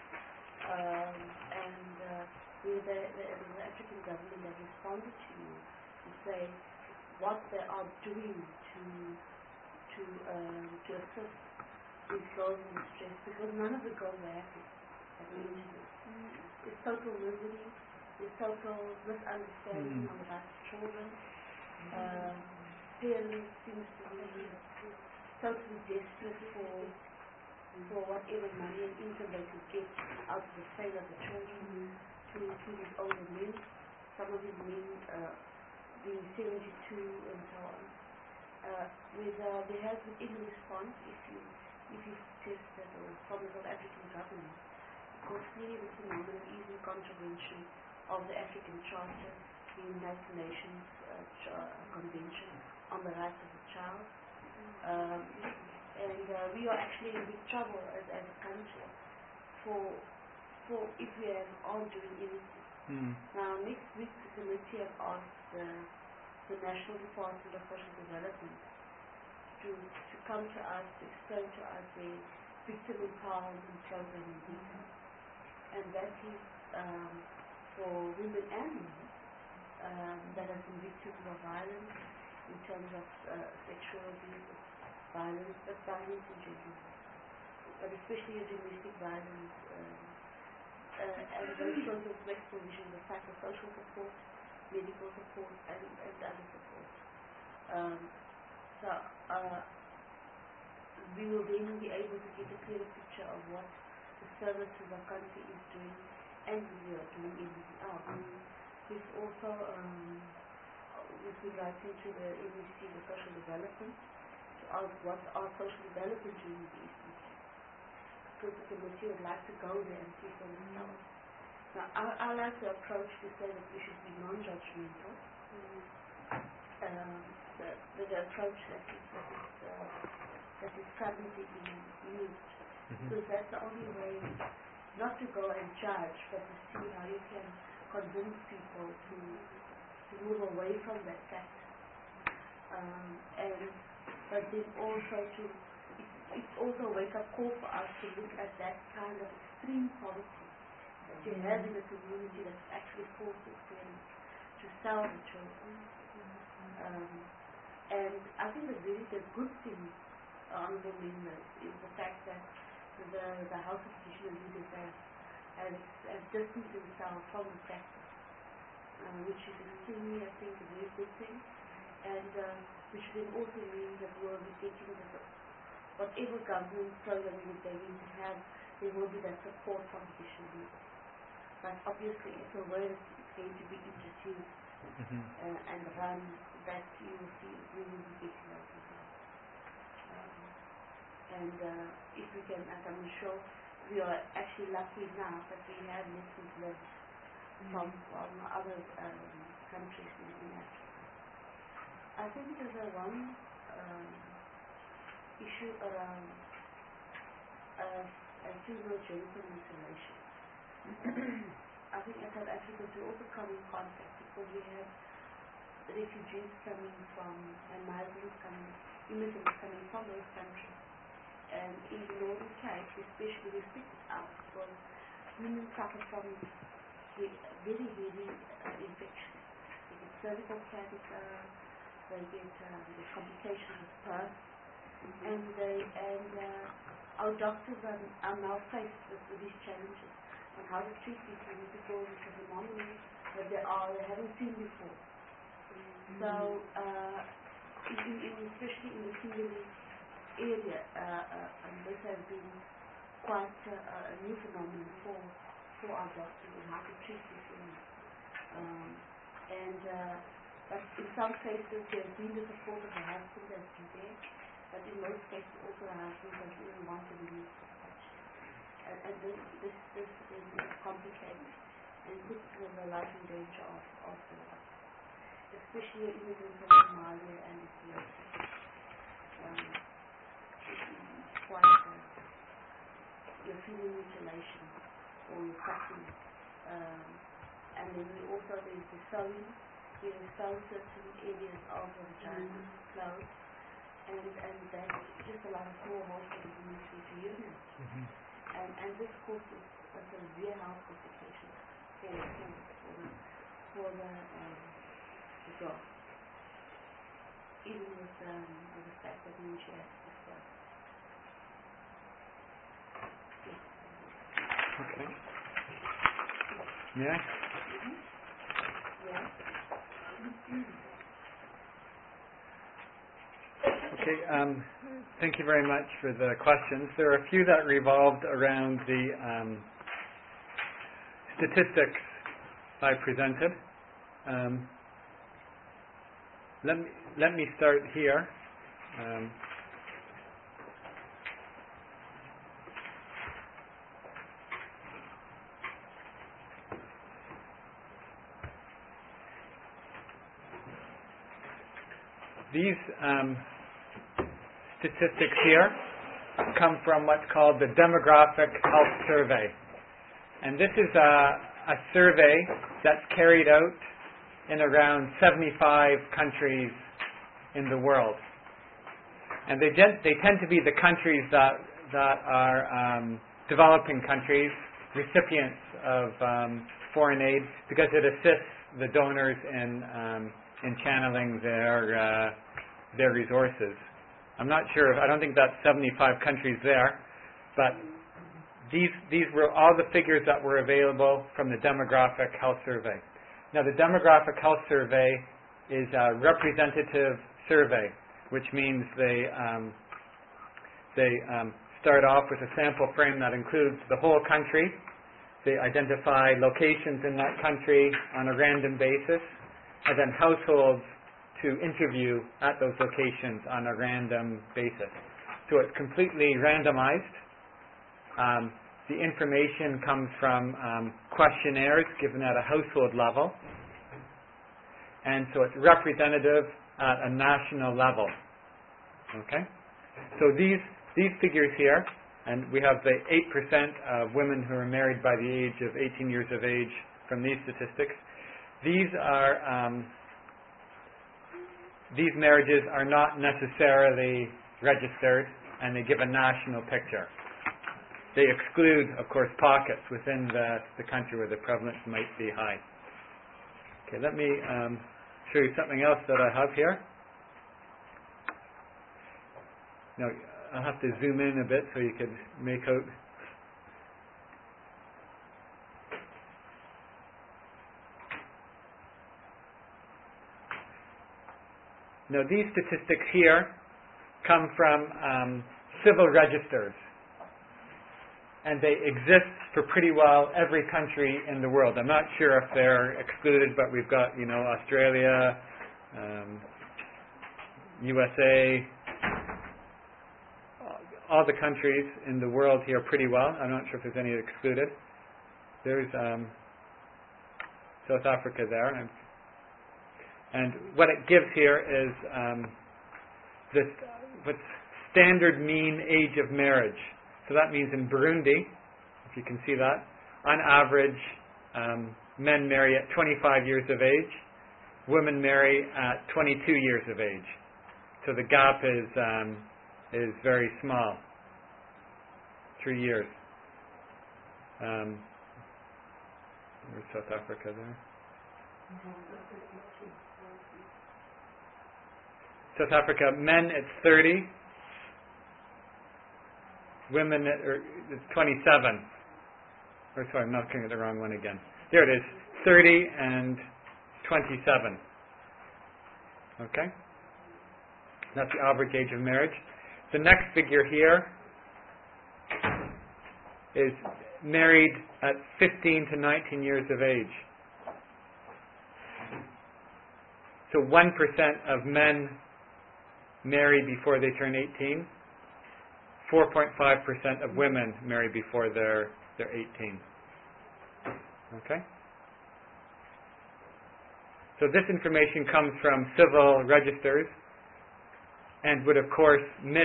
and whether the African government has responded to you to say what they are doing to assist these girls in distress, because none of the girls are happy at the end of this. It's total misery, it's total misunderstanding on the part of children. Parents seems to be totally desperate for whatever money and income they could get out of the sale of the children to these older men. Some of these men being 72 and so on. There has been in response, if you tested or from the South African government, because clearly the phenomenon is in contravention of the African Charter, the United Nations Convention on the Rights of the Child. And we are actually in big trouble as a country for if we aren't doing anything. Now next week the committee have asked the National Department of Social Development to come to us, to explain to us the victim empowerment program in detail. And that is for women and men that have been victims of violence in terms of sexual abuse, violence, but violence in general, but especially domestic violence, and those sorts of provision, the psychosocial support, medical support, and other support. We will then be able to get a clearer picture of what the services our country is doing, and we are doing everything else. We've also we've been writing to the MEC, the Social Development, to ask what our social development doing in the Eastern Cape, because the committee would like to go there and see for themselves. Now, I like the approach to say that we should be non-judgmental. The approach that is currently being used, because that's the only way, not to go and judge, but to see how you can convince people to move away from that fact. But then also it's also a wake-up call for us to look at that kind of extreme poverty that you have in the community that's actually forces parents to sell the children. And I think the good thing, honorable members, is the fact that the House of Petitioner leaders has distanced themselves from the practice, which is extremely, I think, a very good thing, and which then also means that we'll be getting whatever government program they're going to have, there will be that support from petition leaders. But obviously, it's a way that's going to be introduced and run, that you will see we will be getting those results. And if we can, as I'm sure, we are actually lucky now that we have lessons learned from other countries in Africa. I think there's one issue around female genital mutilation. I think as South Africans we also come in contact because we have refugees coming from, and migrants coming, immigrants coming from those countries. And in the Northern Cape, especially restricted out, because women suffer from very heavy infections. They get cervical cancer, they get the complications of birth, and our doctors are now faced with these challenges on how to treat these women because it's a phenomenon that they haven't seen before. So, especially in the Kimberley area, and this has been quite a new phenomenon for our doctors and how to treat these women. But in some cases there's been the support of the husband that's been there, but in most cases also the husband doesn't even want to be used as such. And this is complicated and puts the life in danger of the wife, especially immigrants from Somalia and Ethiopia. It's quite your female mutilation or your cutting. And then there's the sewing. We sew certain areas of the vagina closed, and that's just a lot of small holes for the women to urinate. And this causes a severe health complications for the girl, even with the fact that when she has this birth. Okay. Yeah. Yeah. Okay. Thank you very much for the questions. There are a few that revolved around the statistics I presented. Let me start here. These statistics here come from what's called the Demographic Health Survey. And this is a survey that's carried out in around 75 countries in the world. And they tend to be the countries that are developing countries, recipients of foreign aid, because it assists the donors in channeling their resources. I'm not sure. I don't think that's 75 countries there, but these were all the figures that were available from the Demographic Health Survey. Now, the Demographic Health Survey is a representative survey, which means they start off with a sample frame that includes the whole country. They identify locations in that country on a random basis, and then households to interview at those locations on a random basis. So it's completely randomized. The information comes from questionnaires given at a household level. And so it's representative at a national level. Okay? So these figures here, and we have the 8% of women who are married by the age of 18 years of age from these statistics. These marriages are not necessarily registered, and they give a national picture. They exclude, of course, pockets within the country where the prevalence might be high. Okay, let me show you something else that I have here. Now, I'll have to zoom in a bit so you can make out. Now, these statistics here come from civil registers, and they exist for pretty well every country in the world. I'm not sure if they're excluded, but we've got, Australia, USA, all the countries in the world here pretty well. I'm not sure if there's any excluded. There's South Africa there. And what it gives here is what's standard mean age of marriage. So that means in Burundi, if you can see that, on average, men marry at 25 years of age, women marry at 22 years of age. So the gap is very small, 3 years. Where's South Africa there? South Africa, men it's 30, women it's 27. Or sorry, I'm not looking at the wrong one again. There it is, 30 and 27. Okay? That's the average age of marriage. The next figure here is married at 15 to 19 years of age. So 1% of men marry before they turn 18. 4.5% of women marry before they're 18. Okay? So this information comes from civil registers and would, of course, miss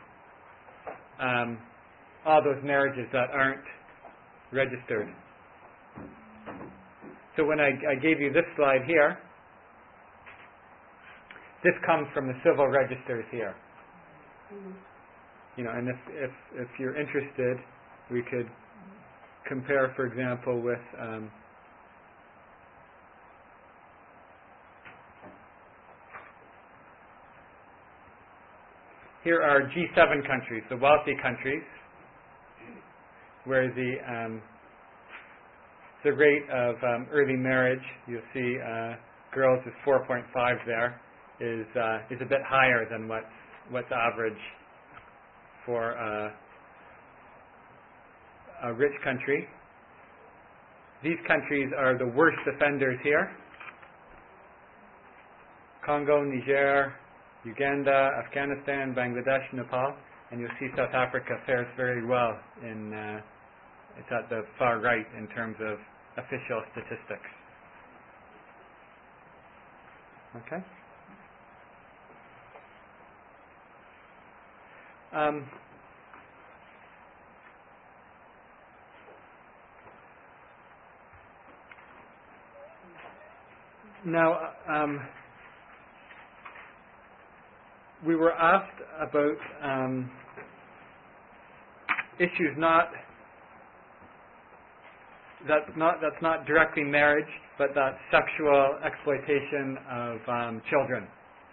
all those marriages that aren't registered. So when I gave you this slide here, this comes from the civil registers here. And if you're interested, we could compare, for example, with here are G7 countries, the wealthy countries, where the rate of early marriage, you'll see girls is 4.5 there, is a bit higher than what's average for a rich country. These countries are the worst offenders here: Congo, Niger, Uganda, Afghanistan, Bangladesh, Nepal, and you'll see South Africa fares very well it's at the far right in terms of official statistics. Okay? Now, we were asked about issues that's not directly marriage, but that's sexual exploitation of children.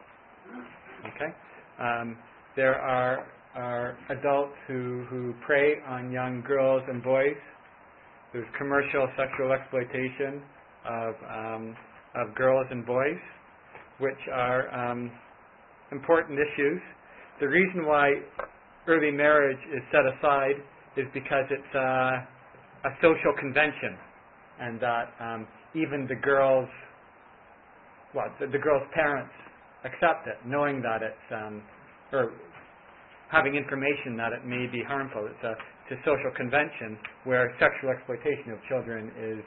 Okay, there are adults who prey on young girls and boys. There's commercial sexual exploitation of girls and boys, which are important issues. The reason why early marriage is set aside is because it's a social convention, and that even the girls' parents accept it, knowing that it's or having information that it may be harmful. It's a social convention where sexual exploitation of children is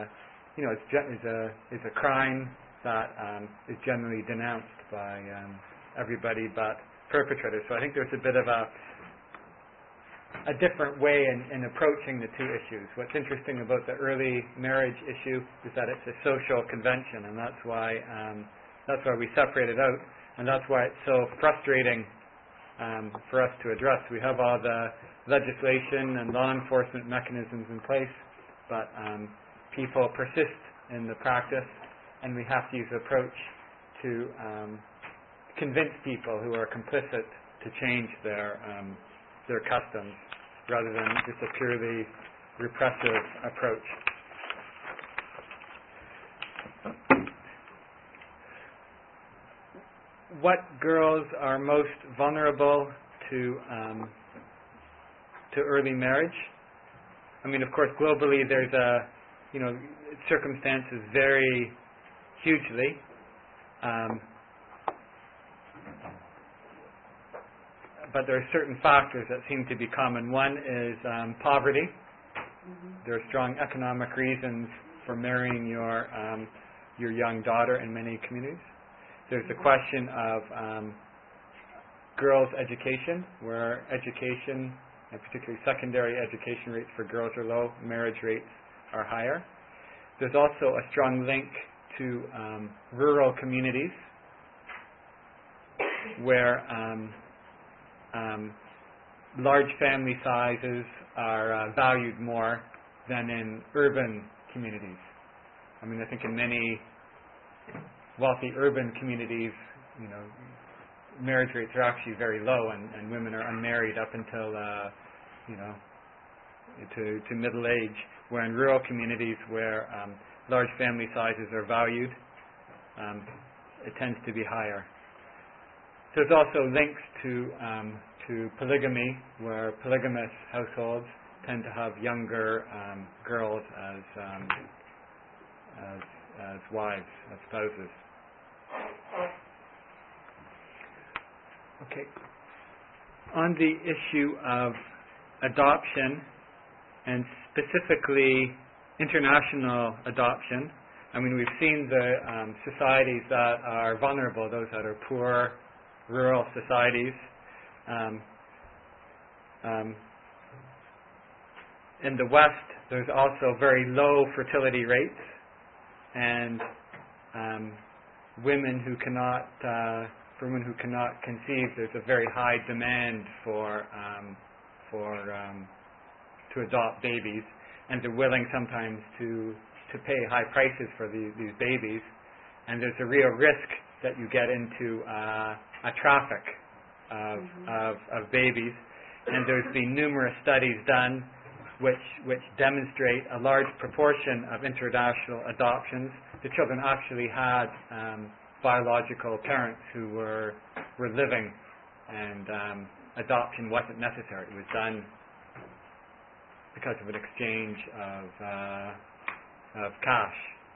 is a crime that is generally denounced by everybody but perpetrators. So I think there's a bit of a different way in approaching the two issues. What's interesting about the early marriage issue is that it's a social convention, and that's why we separate it out, and that's why it's so frustrating for us to address. We have all the legislation and law enforcement mechanisms in place, but people persist in the practice, and we have to use the approach to convince people who are complicit to change their customs, rather than just a purely repressive approach. What girls are most vulnerable to early marriage? I mean, of course, globally there's circumstances vary hugely. But there are certain factors that seem to be common. One is poverty. Mm-hmm. There are strong economic reasons for marrying your young daughter in many communities. There's the question of girls' education, where education, and particularly secondary education rates for girls are low, marriage rates are higher. There's also a strong link to rural communities, where large family sizes are valued more than in urban communities. I mean, I think in many wealthy urban communities, marriage rates are actually very low, and women are unmarried up until to middle age. Where in rural communities where large family sizes are valued, it tends to be higher. There's also links to polygamy, where polygamous households tend to have younger girls as wives, as spouses. Okay. On the issue of adoption, and specifically international adoption, I mean, we've seen the societies that are vulnerable, those that are poor, rural societies. In the West, there's also very low fertility rates, and women who cannot conceive, there's a very high demand to adopt babies, and they're willing sometimes to pay high prices for these babies, and there's a real risk that you get into a traffic of babies. And there's been numerous studies done which demonstrate a large proportion of international adoptions. The children actually had biological parents who were living and adoption wasn't necessary. It was done because of an exchange of cash.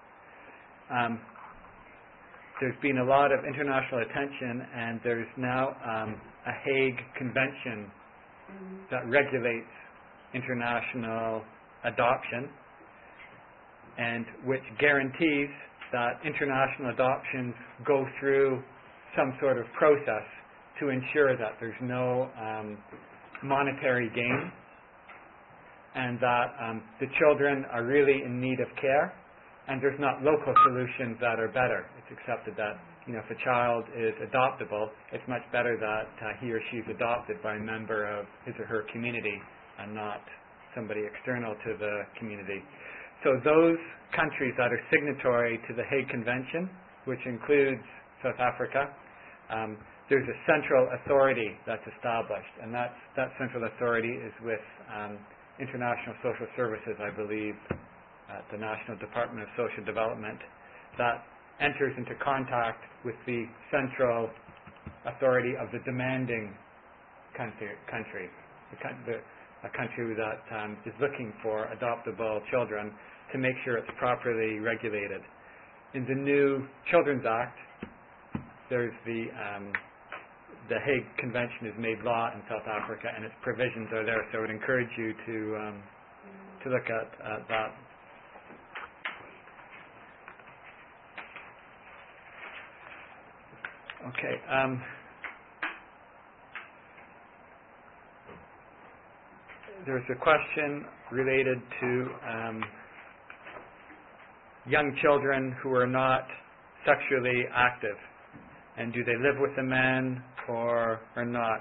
There's been a lot of international attention, and there's now a Hague Convention that regulates international adoption, and which guarantees that international adoptions go through some sort of process to ensure that there's no monetary gain, and that the children are really in need of care, and there's not local solutions that are better. It's accepted that, if a child is adoptable, it's much better that he or she is adopted by a member of his or her community and not somebody external to the community. So those countries that are signatory to the Hague Convention, which includes South Africa, there's a central authority that's established, and that central authority is with International Social Services, I believe, at the National Department of Social Development, that enters into contact with the central authority of the demanding country, a country that is looking for adoptable children, to make sure it's properly regulated. In the new Children's Act, there's the Hague Convention is made law in South Africa, and its provisions are there. So I would encourage you to look at that. Okay. There's a question related to young children who are not sexually active, and do they live with a man or not?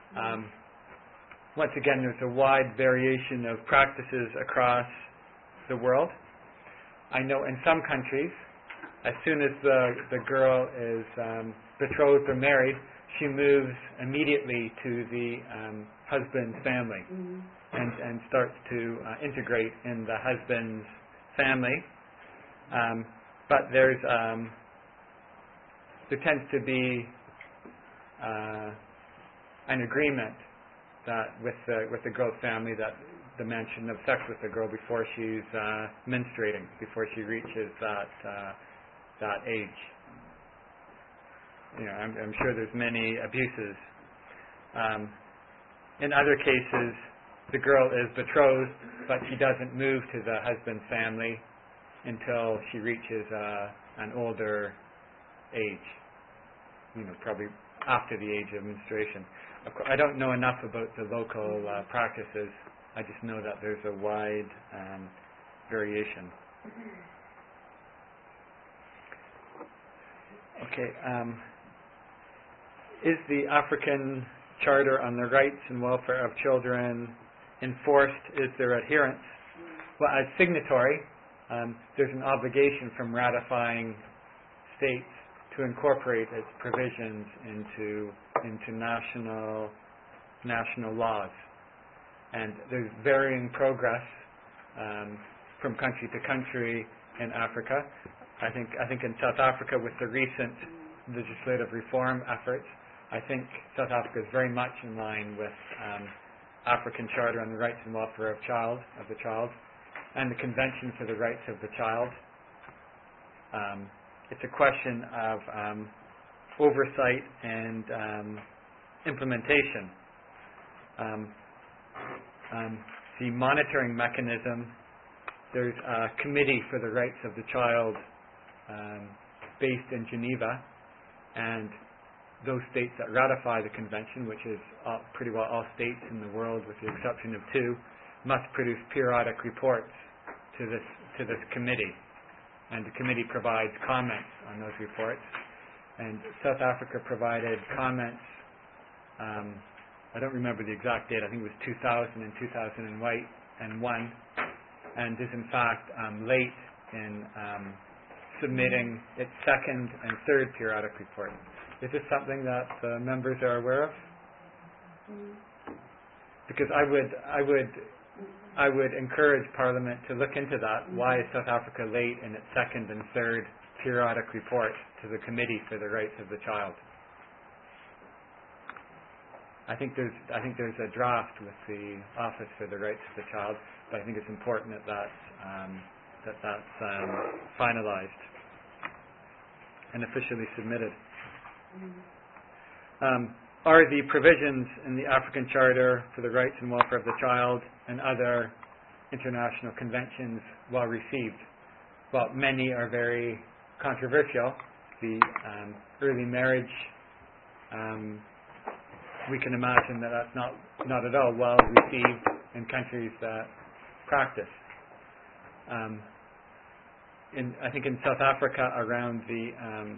Once again, there's a wide variation of practices across the world. I know in some countries, as soon as the girl is betrothed or married, she moves immediately to the husband's family and starts to integrate in the husband's family. But there tends to be an agreement that with the girl's family that the man shouldn't have sex with the girl before she's menstruating, before she reaches that age. I'm sure there's many abuses. In other cases, the girl is betrothed, but she doesn't move to the husband's family until she reaches an older age, probably after the age of menstruation. Of course, I don't know enough about the local practices. I just know that there's a wide variation. Okay. Is the African Charter on the Rights and Welfare of Children enforced? Is there adherence? Well, as signatory, there's an obligation from ratifying states to incorporate its provisions into national laws. And there's varying progress from country to country in Africa. I think in South Africa, with the recent legislative reform efforts, I think South Africa is very much in line with African Charter on the Rights and Welfare of the Child, and the Convention for the Rights of the Child. It's a question of oversight and implementation. The monitoring mechanism, there's a Committee for the Rights of the Child based in Geneva, and those states that ratify the convention, which is pretty well all states in the world with the exception of 2, must produce periodic reports to this committee, and the committee provides comments on those reports. And South Africa provided comments, I don't remember the exact date, I think it was 2000 and 2001, and is in fact late in submitting its second and third periodic report. Is this something that the members are aware of? Because I would encourage Parliament to look into that. Why is South Africa late in its second and third periodic report to the Committee for the Rights of the Child? I think there's a draft with the Office for the Rights of the Child, but I think it's important that that's finalised and officially submitted. Are the provisions in the African Charter for the Rights and Welfare of the Child and other international conventions well received? Well, many are very controversial. The early marriage, we can imagine that that's not at all well received in countries that practice. I think in South Africa, around the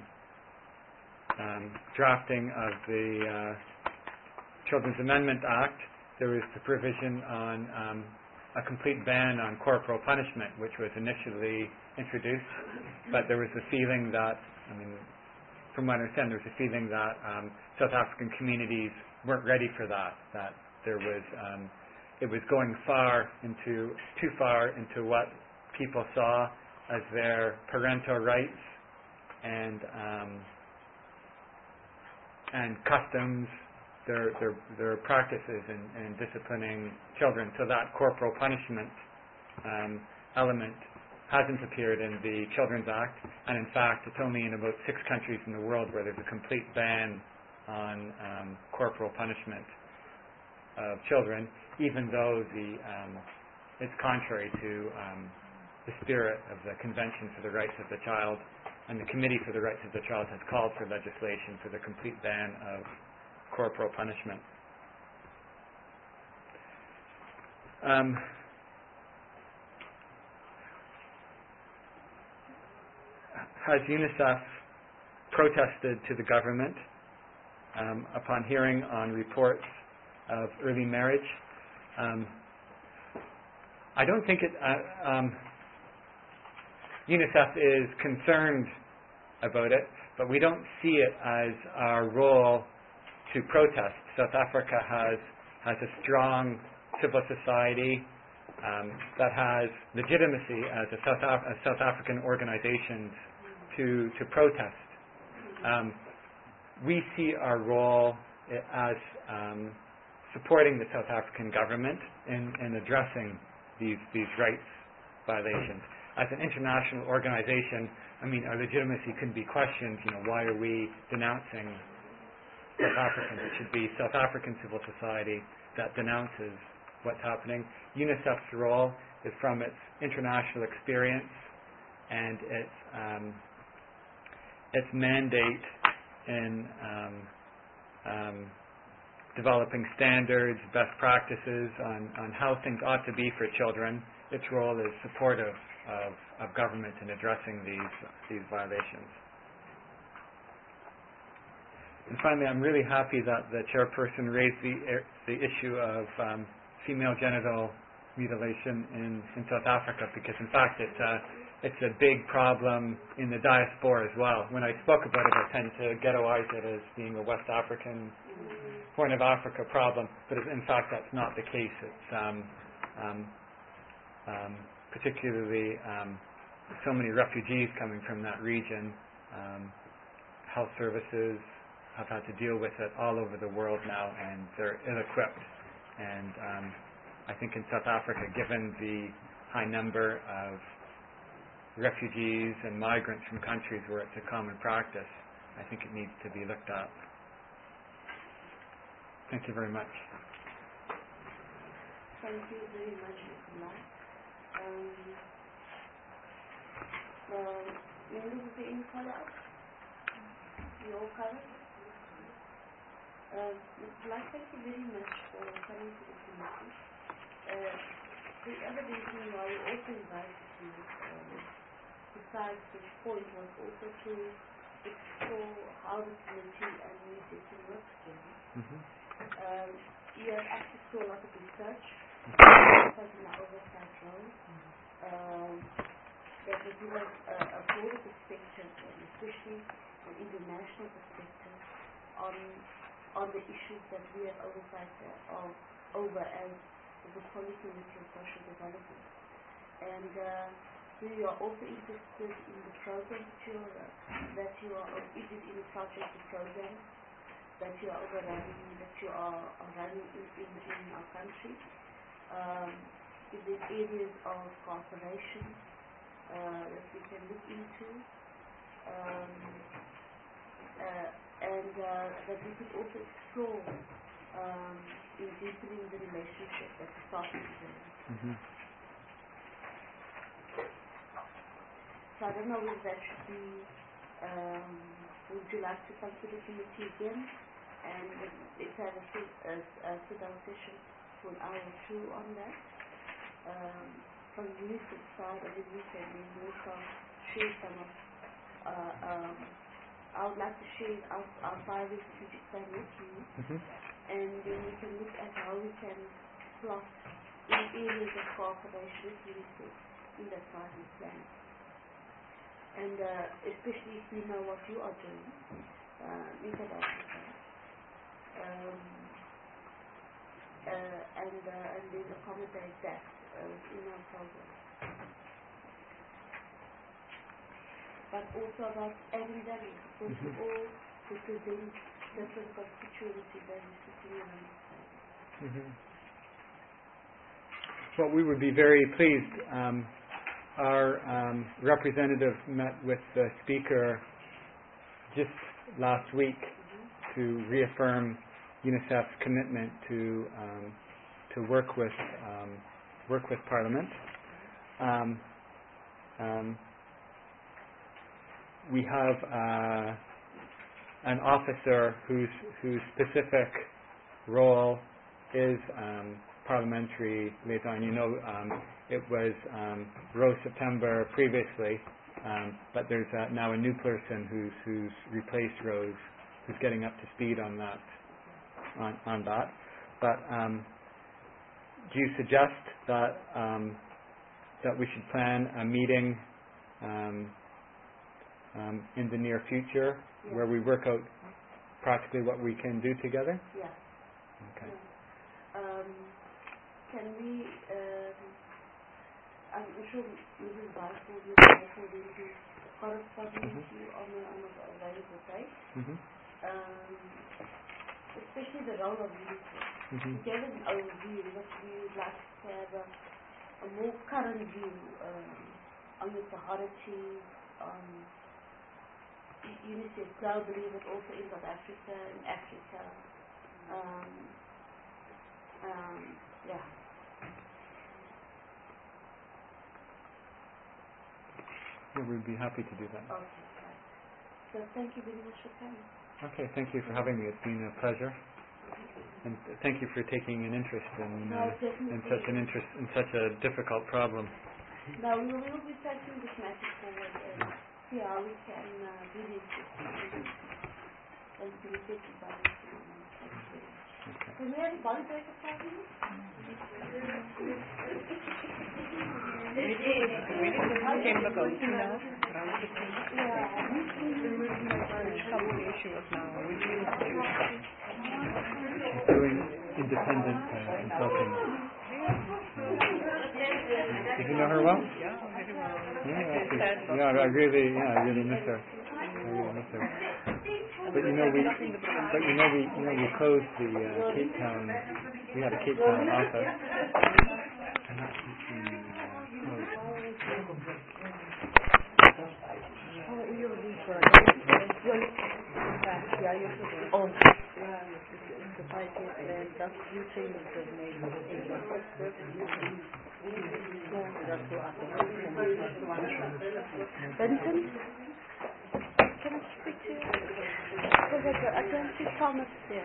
drafting of the Children's Amendment Act, there was the provision on a complete ban on corporal punishment, which was initially introduced, but there was a feeling that, from what I understand, there was a feeling that South African communities weren't ready for that there was, it was going too far into what people saw as their parental rights and customs, their practices in disciplining children. So that corporal punishment element hasn't appeared in the Children's Act, and in fact it's only in about 6 countries in the world where there's a complete ban on corporal punishment of children, even though it's contrary to the spirit of the Convention for the Rights of the Child, and the Committee for the Rights of the Child has called for legislation for the complete ban of corporal punishment. Has UNICEF protested to the government upon hearing on reports of early marriage? I don't think UNICEF is concerned about it, but we don't see it as our role to protest. South Africa has a strong civil society that has legitimacy as South African organizations to protest. We see our role as supporting the South African government in addressing these rights violations. As an international organization, our legitimacy can be questioned. Why are we denouncing South Africans? It should be South African civil society that denounces what's happening. UNICEF's role is from its international experience and its mandate in developing standards, best practices on how things ought to be for children. Its role is supportive of government in addressing these violations. And finally, I'm really happy that the chairperson raised the issue of female genital mutilation in South Africa, because in fact it's a big problem in the diaspora as well. When I spoke about it, I tend to ghettoize it as being a West African, Horn of Africa problem, but in fact that's not the case. It's particularly so many refugees coming from that region. Health services have had to deal with it all over the world now, and they're ill-equipped. And I think in South Africa, given the high number of refugees and migrants from countries where it's a common practice, I think it needs to be looked at. Thank you very much. Thank you very much, Mr. Mark. Maybe is there any follow-up? You all covered? Mr. Mark, thank you very much for coming to the committee. The other reason why we also invited you, besides this point, was also to explore how the committee and UNICEF can work together. You have access to a lot of research, because in our oversight role, that will give us a broader perspective, and especially an international perspective, on the issues that we have oversight over as the Policy Committee of Social Development. And we are also interested in the program that you are interested in the project, the program, that you are overrunning, that you are running in our country. If there's areas of cooperation that we can look into, and that we could also explore in deepening the relationship that we started today. Mm-hmm. So I don't know if that should be, would you like to come to the committee again and let's have a sit-down session for an hour or two on that? From the UNICEF side, I think we can also share some of, I would like to share our 5-year strategic plan with you, and then we can look at how we can plot in areas of cooperation with UNICEF in that 5-year plan. And especially if we know what you are doing in South Africa, and then accommodate that in our program. But also about adding value, because we all represent different constituencies that are sitting around the table. Well, we would be very pleased. Our representative met with the speaker just last week to reaffirm UNICEF's commitment to work with Parliament. We have an officer whose specific role is parliamentary liaison. You know, it was Rose September previously, but there's now a new person who's replaced Rose, who's getting up to speed on that. But do you suggest that that we should plan a meeting in the near future where we work out practically what we can do together? Yeah. Okay. Can we, I'm sure Mrs. Barth will be able to correspond with you on a available date. Especially the role of UNICEF. We gave an overview, but we would like to have a more current view on the priorities, on UNICEF globally, but also in South Africa, in Africa. Yeah. Yeah, we'd be happy to do that. Okay, right. So thank you very much for coming. Okay, thank you for having me. It's been a pleasure, and thank you for taking an interest in such a difficult problem. Now we will be taking this message forward and see how we can do this and be taken by this. Okay. Can we have a body break of 5 minutes? She's doing independent consulting. Did you know her well? Yeah, very well. I really miss her. But we closed the Cape Town. We had a Cape Town office, and that's been closed. Benson, can I speak to you? Because I don't see Thomas there.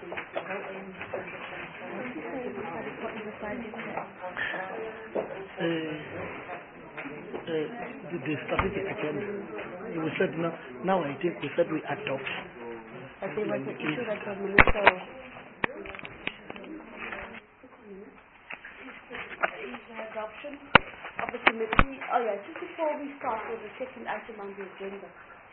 The strategic agenda. We said now I think we said we adopt. But there was an issue that the minister adoption of the committee. Oh yeah, just before we start with the second item on the agenda.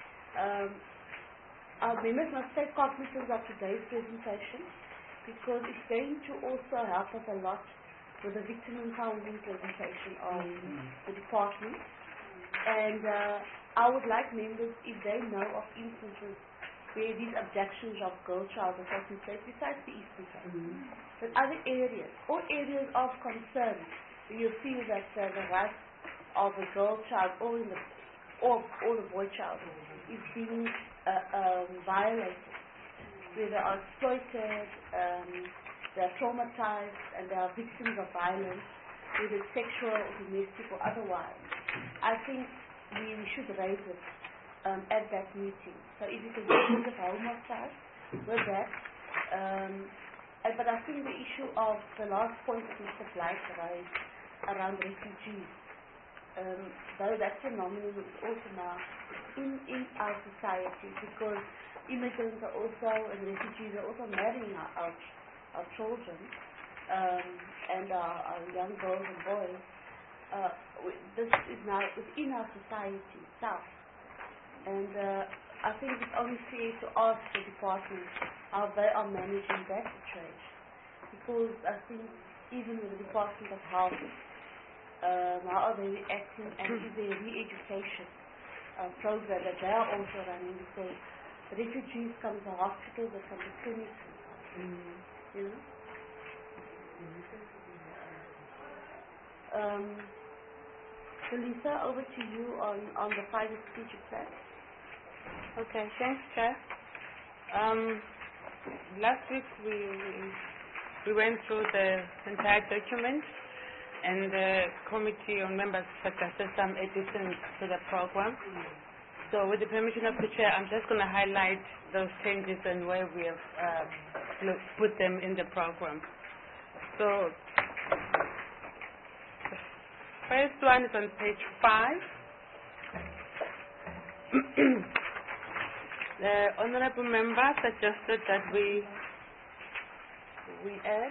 Our members must take cognizance of today's presentation because it's going to also help us a lot with the victim empowerment presentation of the department. And I would like members, if they know of instances where these abductions of girl child are taking place besides the Eastern Cape. But other areas, or areas of concern, where you feel that the rights of a girl child or a boy child is being violated, where they are exploited, they are traumatized, and they are victims of violence, whether it's sexual, domestic, or otherwise. I think we should raise it at that meeting. So if you can get the home of us with that. But I think the issue of the last point that Mr. Blythe raised around refugees, though that phenomenon is also now in our society, because immigrants are also, and refugees are also marrying our children and our young girls and boys. This is now within our society itself. And I think it's only fair to ask the department how they are managing that situation. Because I think even with the Department of Health, how are they reacting, and is there a re-education program that they are also running, because refugees come to hospitals, they come to clinics, you know. So Lisa, over to you on the 5 strategic plan. Okay, thanks, Chair. Last week we went through the entire document, and the Committee on Members suggested some additions to the program. So with the permission of the Chair, I'm just going to highlight those changes and where we have put them in the program. So the first one is on page 5. The Honourable Member suggested that we add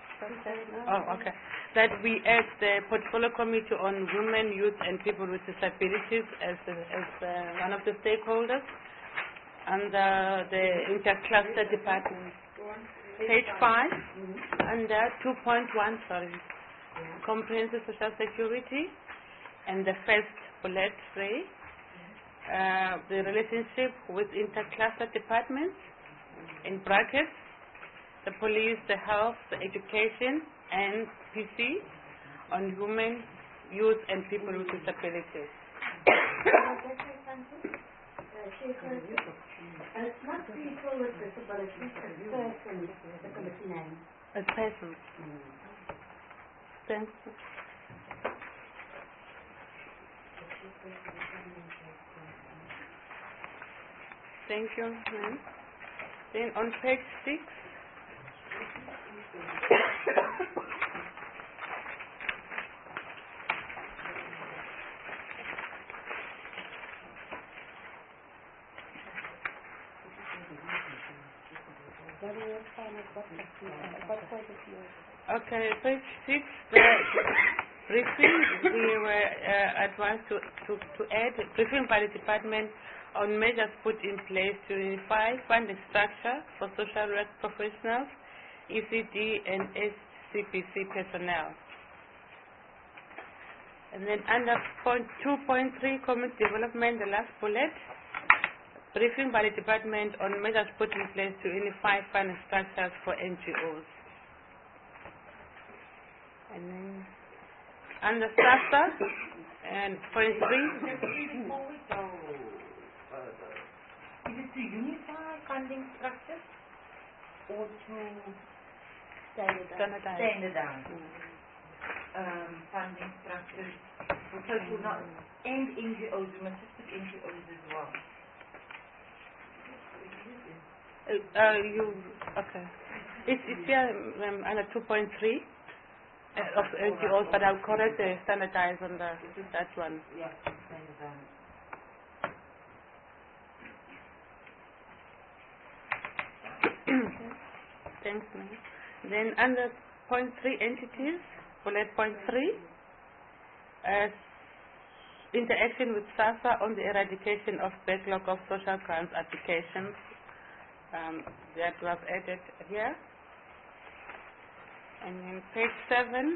that we add the Portfolio Committee on Women, Youth and People with Disabilities as one of the stakeholders under the Intercluster Department. Page 5, under 2.1, Comprehensive Social Security, and the first bullet 3. The relationship with intercluster departments, in brackets, the police, the health, the education, and PC on women, youth, and people with disabilities. It's not people with disabilities, it's persons, the committee name. It's persons. Thanks. Thank you, ma'am. Then on page 6, okay, page 6, the briefing, we were advised to add briefing by the department on measures put in place to unify funding structure for social work professionals, ECD and SCPC personnel. And then under point 2.3, community development, the last bullet, briefing by the department on measures put in place to unify funding structures for NGOs. And then under SASA, and point 3, is it to unify funding structures or to standardize funding structures? So it will not end NGOs, we must assist NGOs as well. Okay. It's here under 2.3 of NGOs, but I'll correct the standardize on that one. Yeah, standardize. Thanks, ma'am. Then under point 3 entities, bullet point 3, interaction with SASA on the eradication of backlog of social grants applications. That was added here. And then page 7,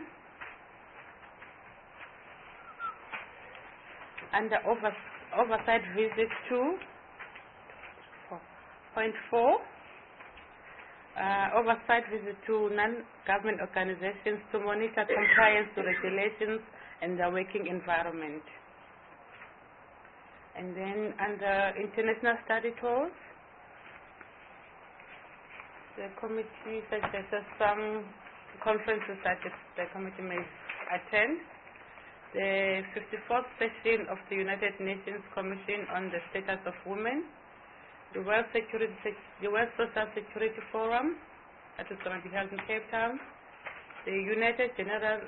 under oversight visit 2, Point 4, oversight visit to non-government organizations to monitor compliance to regulations and their working environment. And then under international study tours, the committee suggests some conferences that the committee may attend. The 54th session of the United Nations Commission on the Status of Women, the World Social Security Forum, that is going to be held in Cape Town, the United General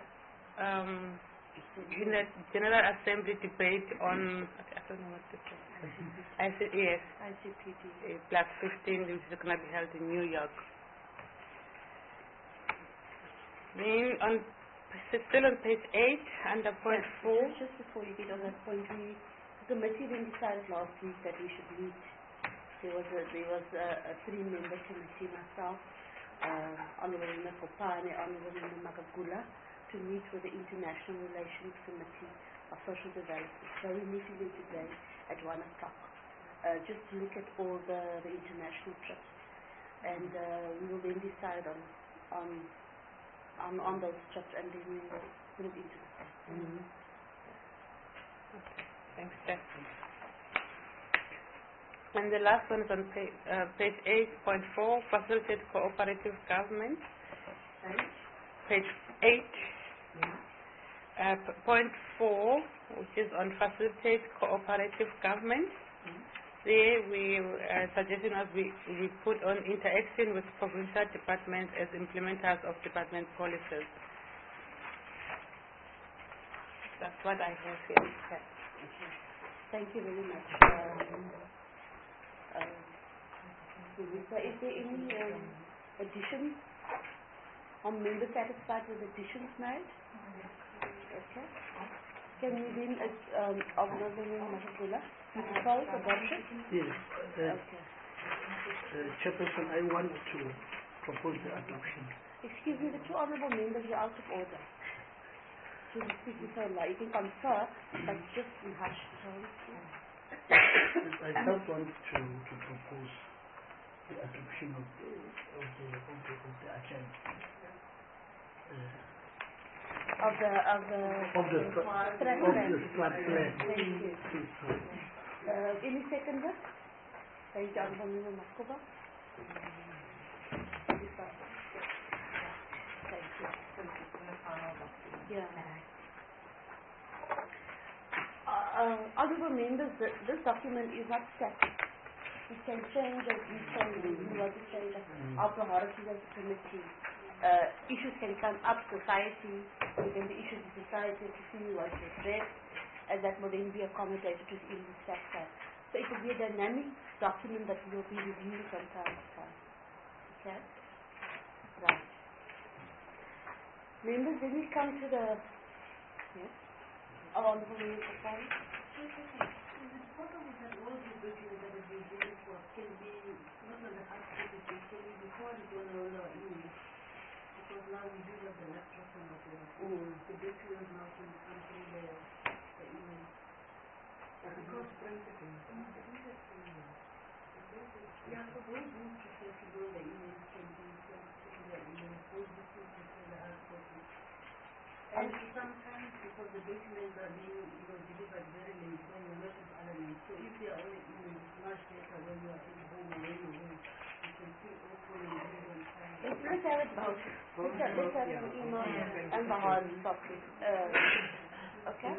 Assembly debate on, I don't know what to say. ICPD plus 15, which is going to be held in New York. Then still on page 8, under point 4. Just before you get on that point, the committee then decided last week that we should meet. There was a 3-member committee, myself, Honorable Member Kopane, Honorable Member Magagula, to meet with the International Relations Committee of Social Development. So we're meeting them today at 1 o'clock, just to look at all the international trips, and we will then decide on those trips, and then we will put it into the plan. Okay, thanks, Stephanie. And the last one is on page 8.4, facilitate cooperative government. Page 8. Point 4, which is on facilitate cooperative government. There we suggesting us we put on interaction with provincial departments as implementers of department policies. That's what I have here. Okay. Thank you very much. Is there any additions? Are members satisfied with additions made? Okay. Can we then, Honorable Magagula, propose adoption? Yes. Okay. Chairperson, I want to propose the adoption. Excuse me, the 2 honourable members are out of order. So you speak with her, you can confer, but just in hushed tones. I just want to propose the adoption of the agenda. Of the SWAT plan. Thank you. Any seconder? Thank you, Honorable Member Maskova. Thank you. Yeah. Honorable members, this document is not static. It can change as we change. We want to change our priorities as a committee. Issues can come up, society, within the issues of society to see what is addressed, and that will then be accommodated within the sector. So it will be a dynamic document that we will be reviewing from time to time. Okay? Right. Members, then we come to the... Yes? Honorable Member Kopane. Is it possible that all these documents that have been given to us can be not on the hard copy, can be recorded on our email? Because now we do have the laptop and whatever. The documents now can come through the email. Because principally, yeah, so those who prefer to go the email can be sent to the email. Those who prefer the hard copy. And sometimes, because the documents are being delivered very late when you're not at other late. So if they are on the email, it's much better when you are in home or when you're home. You can still open and read on time. Let's have it both. Let's have an email and the hard copy. Okay?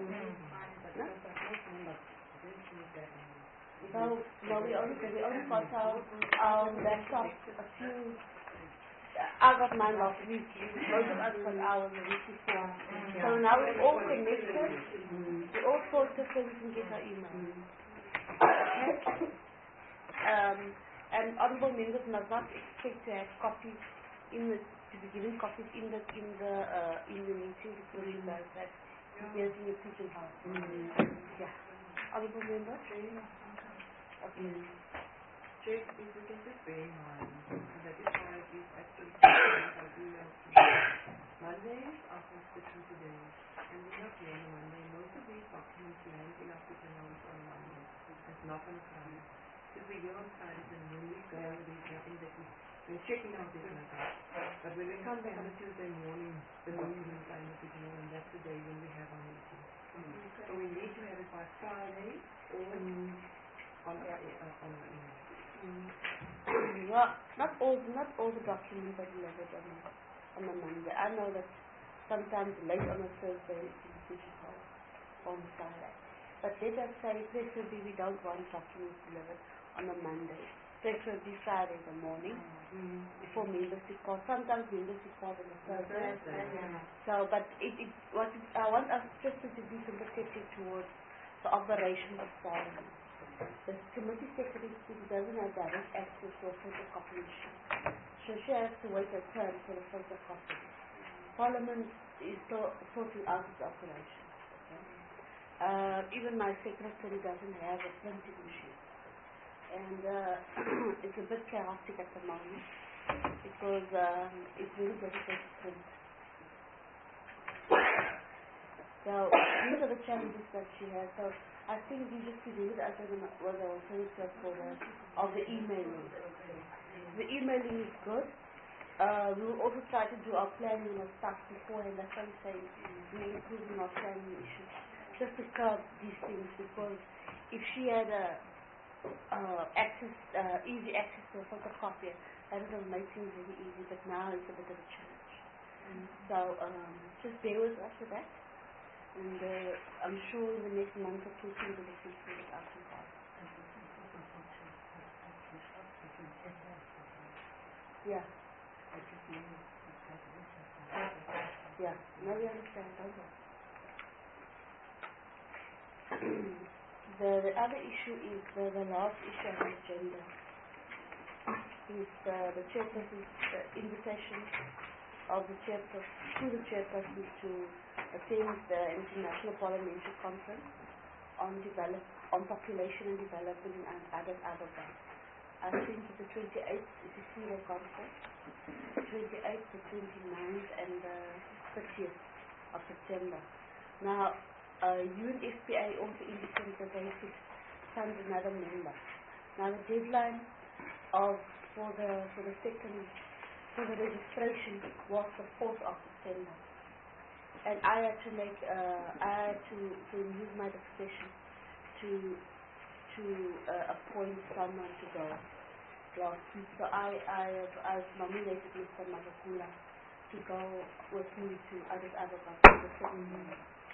So, we only got our laptop a few... I got mine last week. Most of us got ours the week before. So now we're all connected. We're all sorted so we can get our email. Okay? And honorable members must not expect to have copies to be given copies in the meeting because you guys have years in your pigeonhole. Yeah. Honorable member? Okay. Jake, if you can just bear in mind that if I give actually an email to Mondays are constitution today, and we're not here on Monday, most of these documents we have in our pigeonholes on Monday. It's not on Friday. If we go on Friday, then when we go checking out is like that. But we're going to come on a Tuesday morning, the evening time of the June, and that's the day when we have our meeting. So we need to have it by Friday or on our email. Well, not all the documents are delivered on a Monday. I know that sometimes late on a Thursday it's digital on Friday. But let us say preferably we don't want documents delivered on a Monday. Preferably Friday in the morning before members depart. Sometimes members depart on a Thursday. So, but I want us just to be sympathetic towards the operation of Parliament. The committee secretary doesn't have direct access to a photocopy machine. So she has to wait her turn for the photocopy. Parliament is still sorting out its operation. Okay? Even my secretary doesn't have a printing machine. And it's a bit chaotic at the moment because it's really difficult to print. So these are the challenges that she has. So I think we just presented us with an alternative for the emailing. The emailing is good. We will also try to do our planning and stuff beforehand. That's what I'm saying. We're improving our planning issues. Just to curb these things, because if she had easy access to a photocopier, that would have made things really easy, but now it's a bit of a challenge. So just bear with us with that. And I'm sure in the next month or two things will be figured out and out. Yeah. Yeah. No, we understand. Don't worry. The other issue is the last issue on the agenda is the chairperson's invitation of the chairperson to attend the International Parliamentary Conference on Population and Development in Addis Ababa. I think the 28th is a 3-day conference, 28th, the 29th, and the 30th of September. Now, UNFPA also indicated that they could send another member. Now, the deadline for the registration was the 4th of September. And I had to use my discretion to appoint someone to go last week. So I've nominated Mr. Magagula to go with me to Addis Ababa for the ceremony.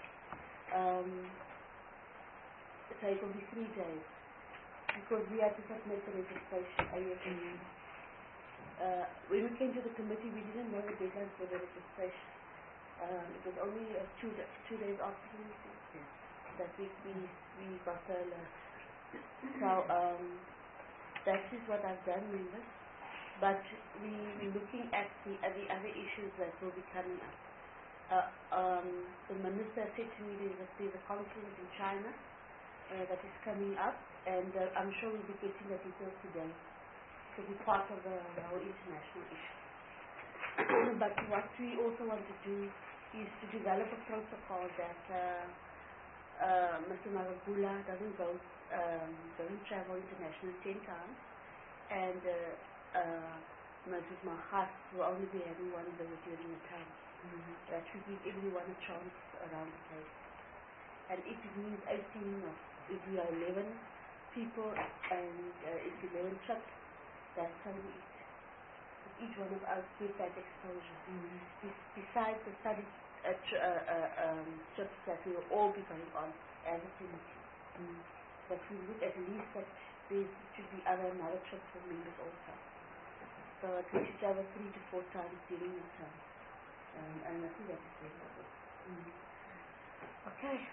So it will be 3 days because we had to submit the registration ASAP. When we came to the committee, we didn't know the deadline for the registration. It was only 2 days after the meeting that we got the alert. So that is what I've done, members. But we're looking at the other issues that will be coming up. The minister said to me there's a conference in China that is coming up, and I'm sure we'll be getting the details today to be part of the whole international issue. But what we also want to do is to develop a protocol that Mr. Magagula doesn't travel internationally 10 times, and Mrs. Mahat will only be having one visit during the time. That should give everyone a chance around the place. And if it means 18 or if we are 11 people and it's 11 trips, that's how we eat. Each one of us get that exposure. Besides the study trips that we will all be going on as a committee. But we look at least that there should be another trip for members also. So at least you have 3 to 4 times during the term. And I think that is very good. Okay.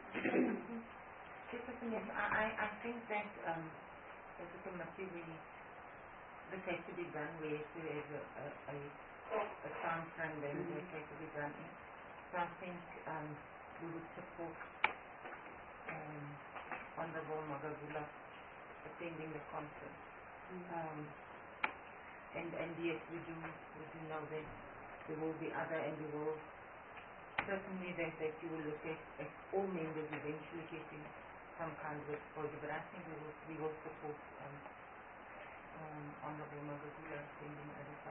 Yes, I think that as a committee this has to be done where there is a time frame that it has to be done in. So I think we would support Honorable Magagula attending the conference. And yes, we do know that there will be other, and we will certainly that you will look at all members eventually getting some kind of exposure, but I think we will support Honorable Magagula attending Addis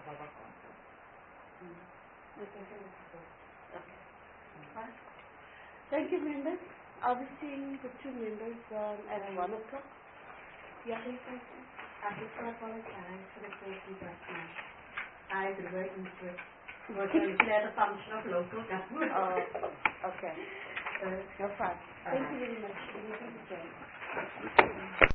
Okay. Fine. Thank you, members. I'll be seeing the two members at 1 o'clock. Yeah, please. I just want to apologize for the person last night. I was working to declare the function of local government. Oh, okay. No fine. Thank you very much.